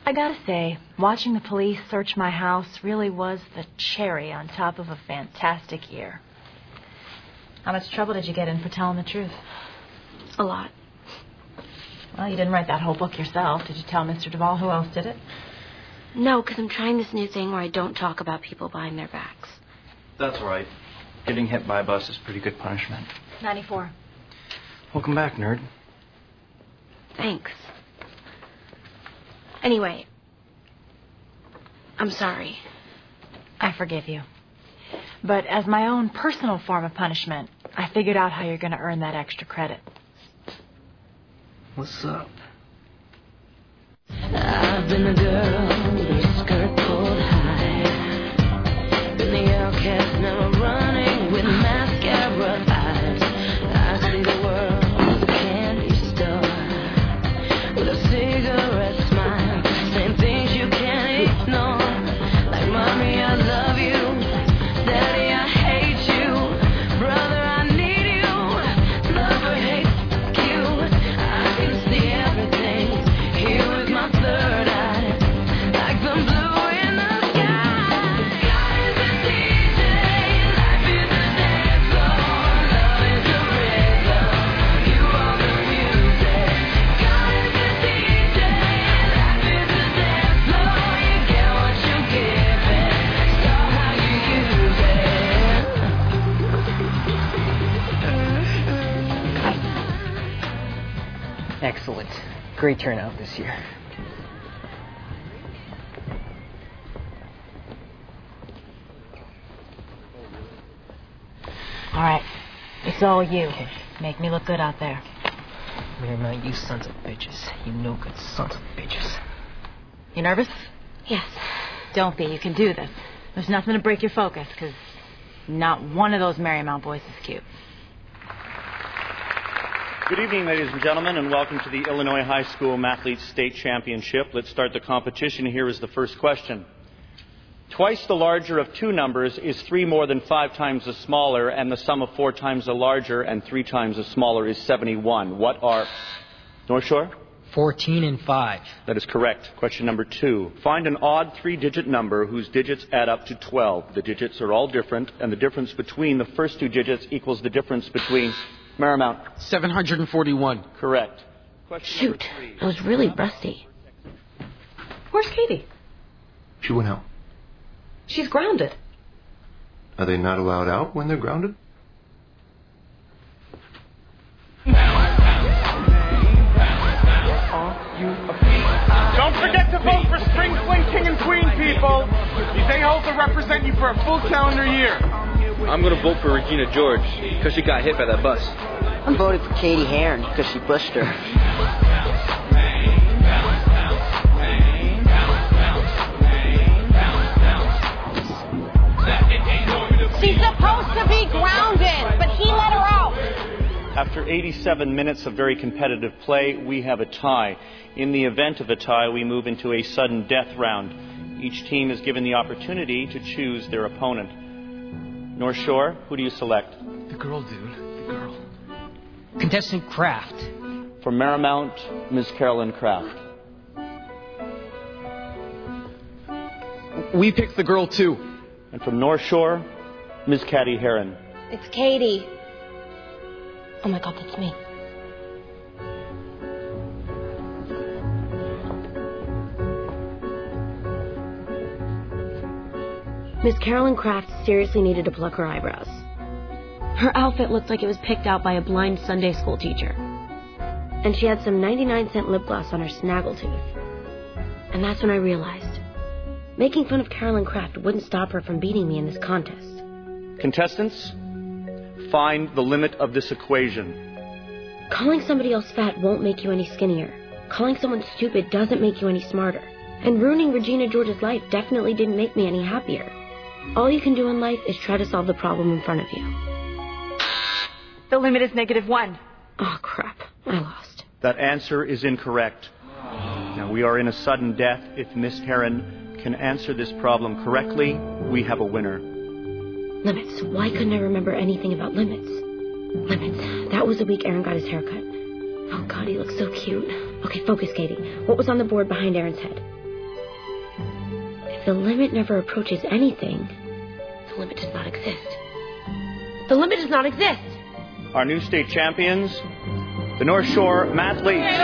I gotta say, watching the police search my house really was the cherry on top of a fantastic year. How much trouble did you get in for telling the truth? A lot. Well, you didn't write that whole book yourself. Did you tell Mister Duvall who else did it? No, because I'm trying this new thing where I don't talk about people behind their backs. That's right. Getting hit by a bus is pretty good punishment. ninety-four. Welcome back, nerd. Thanks. Anyway, I'm sorry. I forgive you. But as my own personal form of punishment, I figured out how you're going to earn that extra credit. What's up? I've been the girl with her skirt pulled high. Been the outcast, now I'm running with mascara eyes. I see the world as a candy store with a cigarette smile, saying things you can't ignore. Like, mommy, I love you. Daddy, I hate you. Brother, I need you. Lover, hate you. I can see everything. Here with my third eye, like some blue in the sky. God is a D J, life is a dance floor, love is a rhythm, you are the music. God is a D J, life is a dance floor, you get what you give it, start how you use it. Excellent. Great turnout this year. All right. It's all you. Make me look good out there. Marymount, you sons of bitches. You no good sons of bitches. You nervous? Yes. Don't be. You can do this. There's nothing to break your focus, because not one of those Marymount boys is cute. Good evening, ladies and gentlemen, and welcome to the Illinois High School Mathletes State Championship. Let's start the competition. Here is the first question. Twice the larger of two numbers is three more than five times the smaller, and the sum of four times the larger and three times the smaller is seventy-one. What are... North Shore? Fourteen and five. That is correct. Question number two. Find an odd three-digit number whose digits add up to twelve. The digits are all different, and the difference between the first two digits equals the difference between... Marymount. seven hundred forty-one. Correct. Question Shoot, I was really rusty. Where's Katie? She went out. She's grounded. Are they not allowed out when they're grounded? Don't forget to vote for Spring Fling King and Queen, people. These a-holes will represent you for a full calendar year. I'm going to vote for Regina George because she got hit by that bus. I'm voting for Katie Heron because she pushed her. She's supposed to be grounded, but he let her out. After eighty-seven minutes of very competitive play, we have a tie. In the event of a tie, we move into a sudden death round. Each team is given the opportunity to choose their opponent. North Shore, who do you select? The girl, dude. The girl. Contestant Kraft. From Marymount, Miz Carolyn Kraft. We picked the girl, too. And from North Shore, Miz Katie Heron. It's Katie. Oh my God, that's me. Miss Carolyn Kraft seriously needed to pluck her eyebrows. Her outfit looked like it was picked out by a blind Sunday school teacher. And she had some ninety-nine cent lip gloss on her snaggletooth. And that's when I realized making fun of Carolyn Kraft wouldn't stop her from beating me in this contest. Contestants, find the limit of this equation. Calling somebody else fat won't make you any skinnier. Calling someone stupid doesn't make you any smarter. And ruining Regina George's life definitely didn't make me any happier. All you can do in life is try to solve the problem in front of you. The limit is negative one. Oh, crap. I lost. That answer is incorrect. Now, we are in a sudden death. If Miss Heron can answer this problem correctly, we have a winner. Limits. Why couldn't I remember anything about limits? Limits. That was the week Aaron got his haircut. Oh, God, he looks so cute. Okay, focus, Katie. What was on the board behind Aaron's head? the limit never approaches anything, the limit does not exist. The limit does not exist. Our new state champions, the North Shore Mathletes.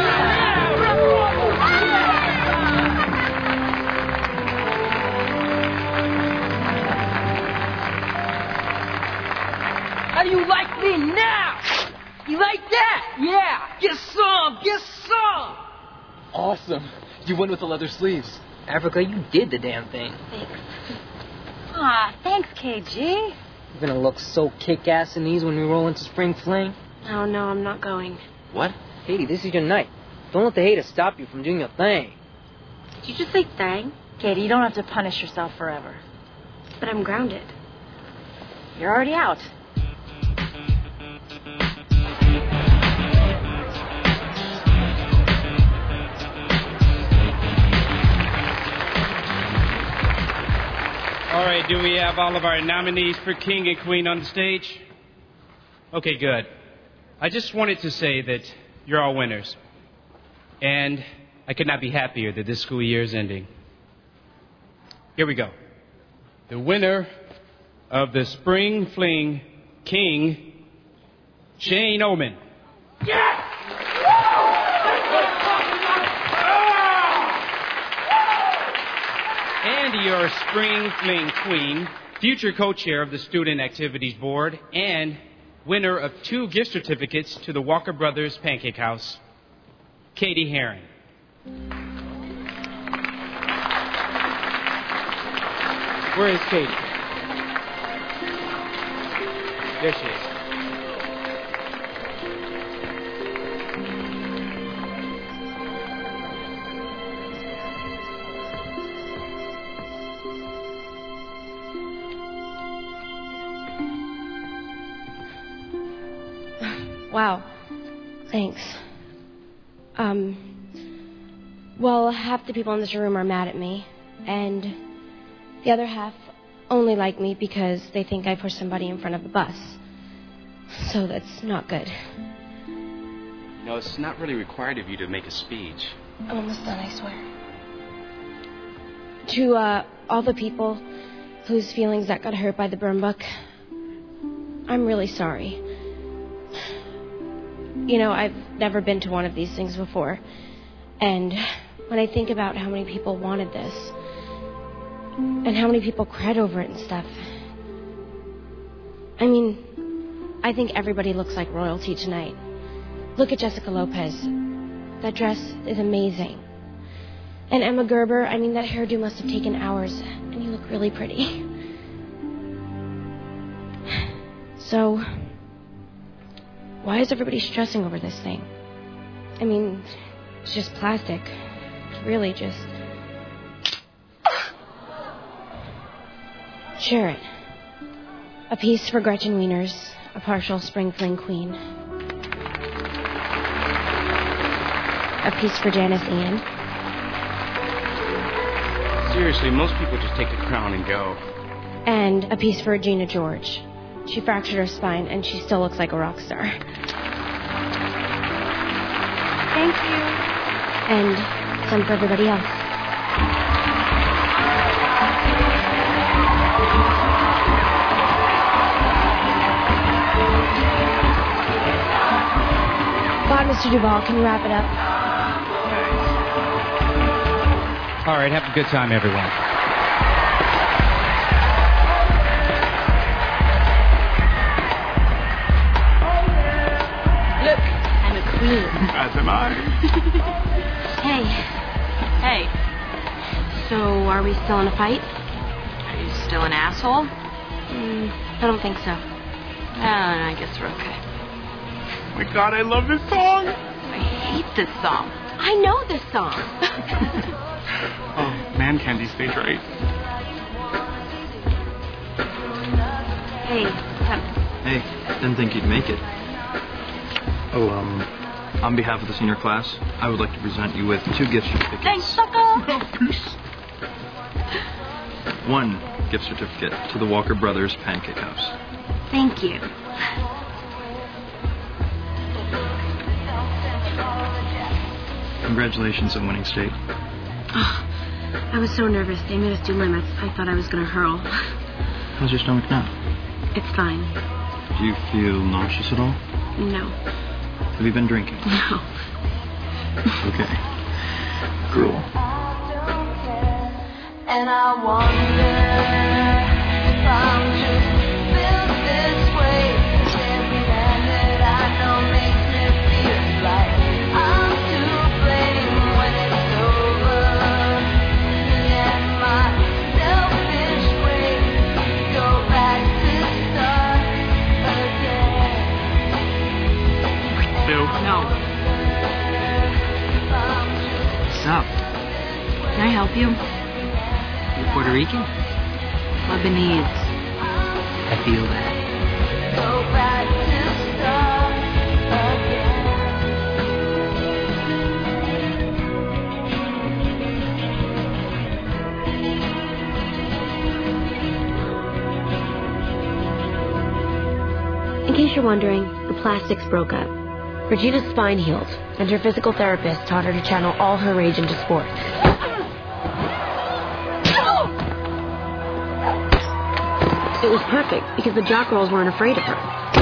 How do you like me now? You like that? Yeah. Get some. Get some. Awesome. You went with the leather sleeves. Africa, you did the damn thing. Thanks. Aw, thanks, K G. You're gonna look so kick-ass in these when we roll into Spring Fling. Oh, no, I'm not going. What? Katie, this is your night. Don't let the haters stop you from doing your thing. Did you just say thang? Katie, you don't have to punish yourself forever. But I'm grounded. You're already out. All right, do we have all of our nominees for King and Queen on the stage? Okay, good. I just wanted to say that you're all winners. And I could not be happier that this school year is ending. Here we go. The winner of the Spring Fling King, Shane Oman. Yes! And your Spring Fling Queen, future co-chair of the Student Activities Board, and winner of two gift certificates to the Walker Brothers Pancake House, Katie Heron. Where is Katie? There she is. Wow. Thanks. Um, well, half the people in this room are mad at me, and the other half only like me because they think I pushed somebody in front of a bus. So that's not good. You know, it's not really required of you to make a speech. I'm almost done, I swear. To uh, all the people whose feelings that got hurt by the burn book, I'm really sorry. You know, I've never been to one of these things before. And when I think about how many people wanted this, and how many people cried over it and stuff, I mean, I think everybody looks like royalty tonight. Look at Jessica Lopez. That dress is amazing. And Emma Gerber, I mean, that hairdo must have taken hours, and you look really pretty. So, why is everybody stressing over this thing? I mean, it's just plastic. It's really just... Share it. A piece for Gretchen Wieners, a partial Spring Fling Queen. A piece for Janice Ian. Seriously, most people just take the crown and go. And a piece for Gina George. She fractured her spine, and she still looks like a rock star. Thank you. And some for everybody else. God, Mister Duvall, can you wrap it up? All right, have a good time, everyone. Look, I'm a queen. As am I. Hey. Hey. So, are we still in a fight? Are you still an asshole? Mm, I don't think so. Oh, I guess we're okay. Oh my God, I love this song. I hate this song. I know this song. Oh, man candy, stage right. Hey, Tim. Hey, didn't think you'd make it. Oh, um, on behalf of the senior class, I would like to present you with two gift certificates. Thanks, sucker. Peace. One gift certificate to the Walker Brothers Pancake House. Thank you. Congratulations on winning state. Oh, I was so nervous. They made us do limits. I thought I was going to hurl. How's your stomach now? It's fine. Do you feel nauseous at all? No. Have you been drinking? No. Okay. Cool. And I wonder if I'm just built this way. 'Cause every man that I know makes me feel like I'm to blame when it's over. And my selfish ways go back to start again. Bill. No. What's up? Can I help you? You're Puerto Rican? Lebanese. I feel that. Go back to start In case you're wondering, the Plastics broke up. Regina's spine healed, and her physical therapist taught her to channel all her rage into sport. It was perfect because the jock girls weren't afraid of her.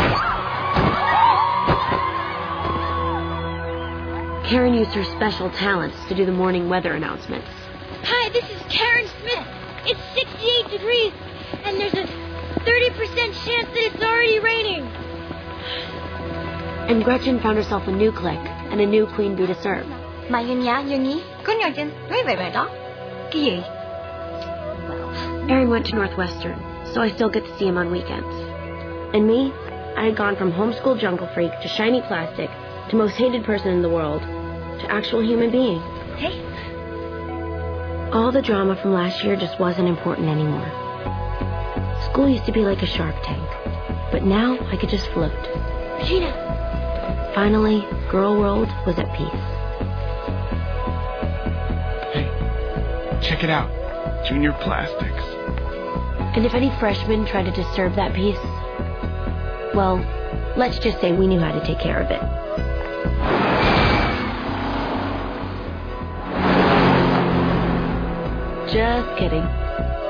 Karen used her special talents to do the morning weather announcements. Hi, this is Karen Smith. It's sixty-eight degrees, and there's a thirty percent chance that it's already raining. And Gretchen found herself a new clique and a new queen bee to serve. Aaron went to Northwestern, so I still get to see him on weekends. And me, I had gone from homeschool jungle freak to shiny plastic to most hated person in the world to actual human being. Hey. All the drama from last year just wasn't important anymore. School used to be like a Shark Tank, but now I could just float. Regina. Finally, Girl World was at peace. Check it out. Junior Plastics. And if any freshmen tried to disturb that peace, well, let's just say we knew how to take care of it. Just kidding.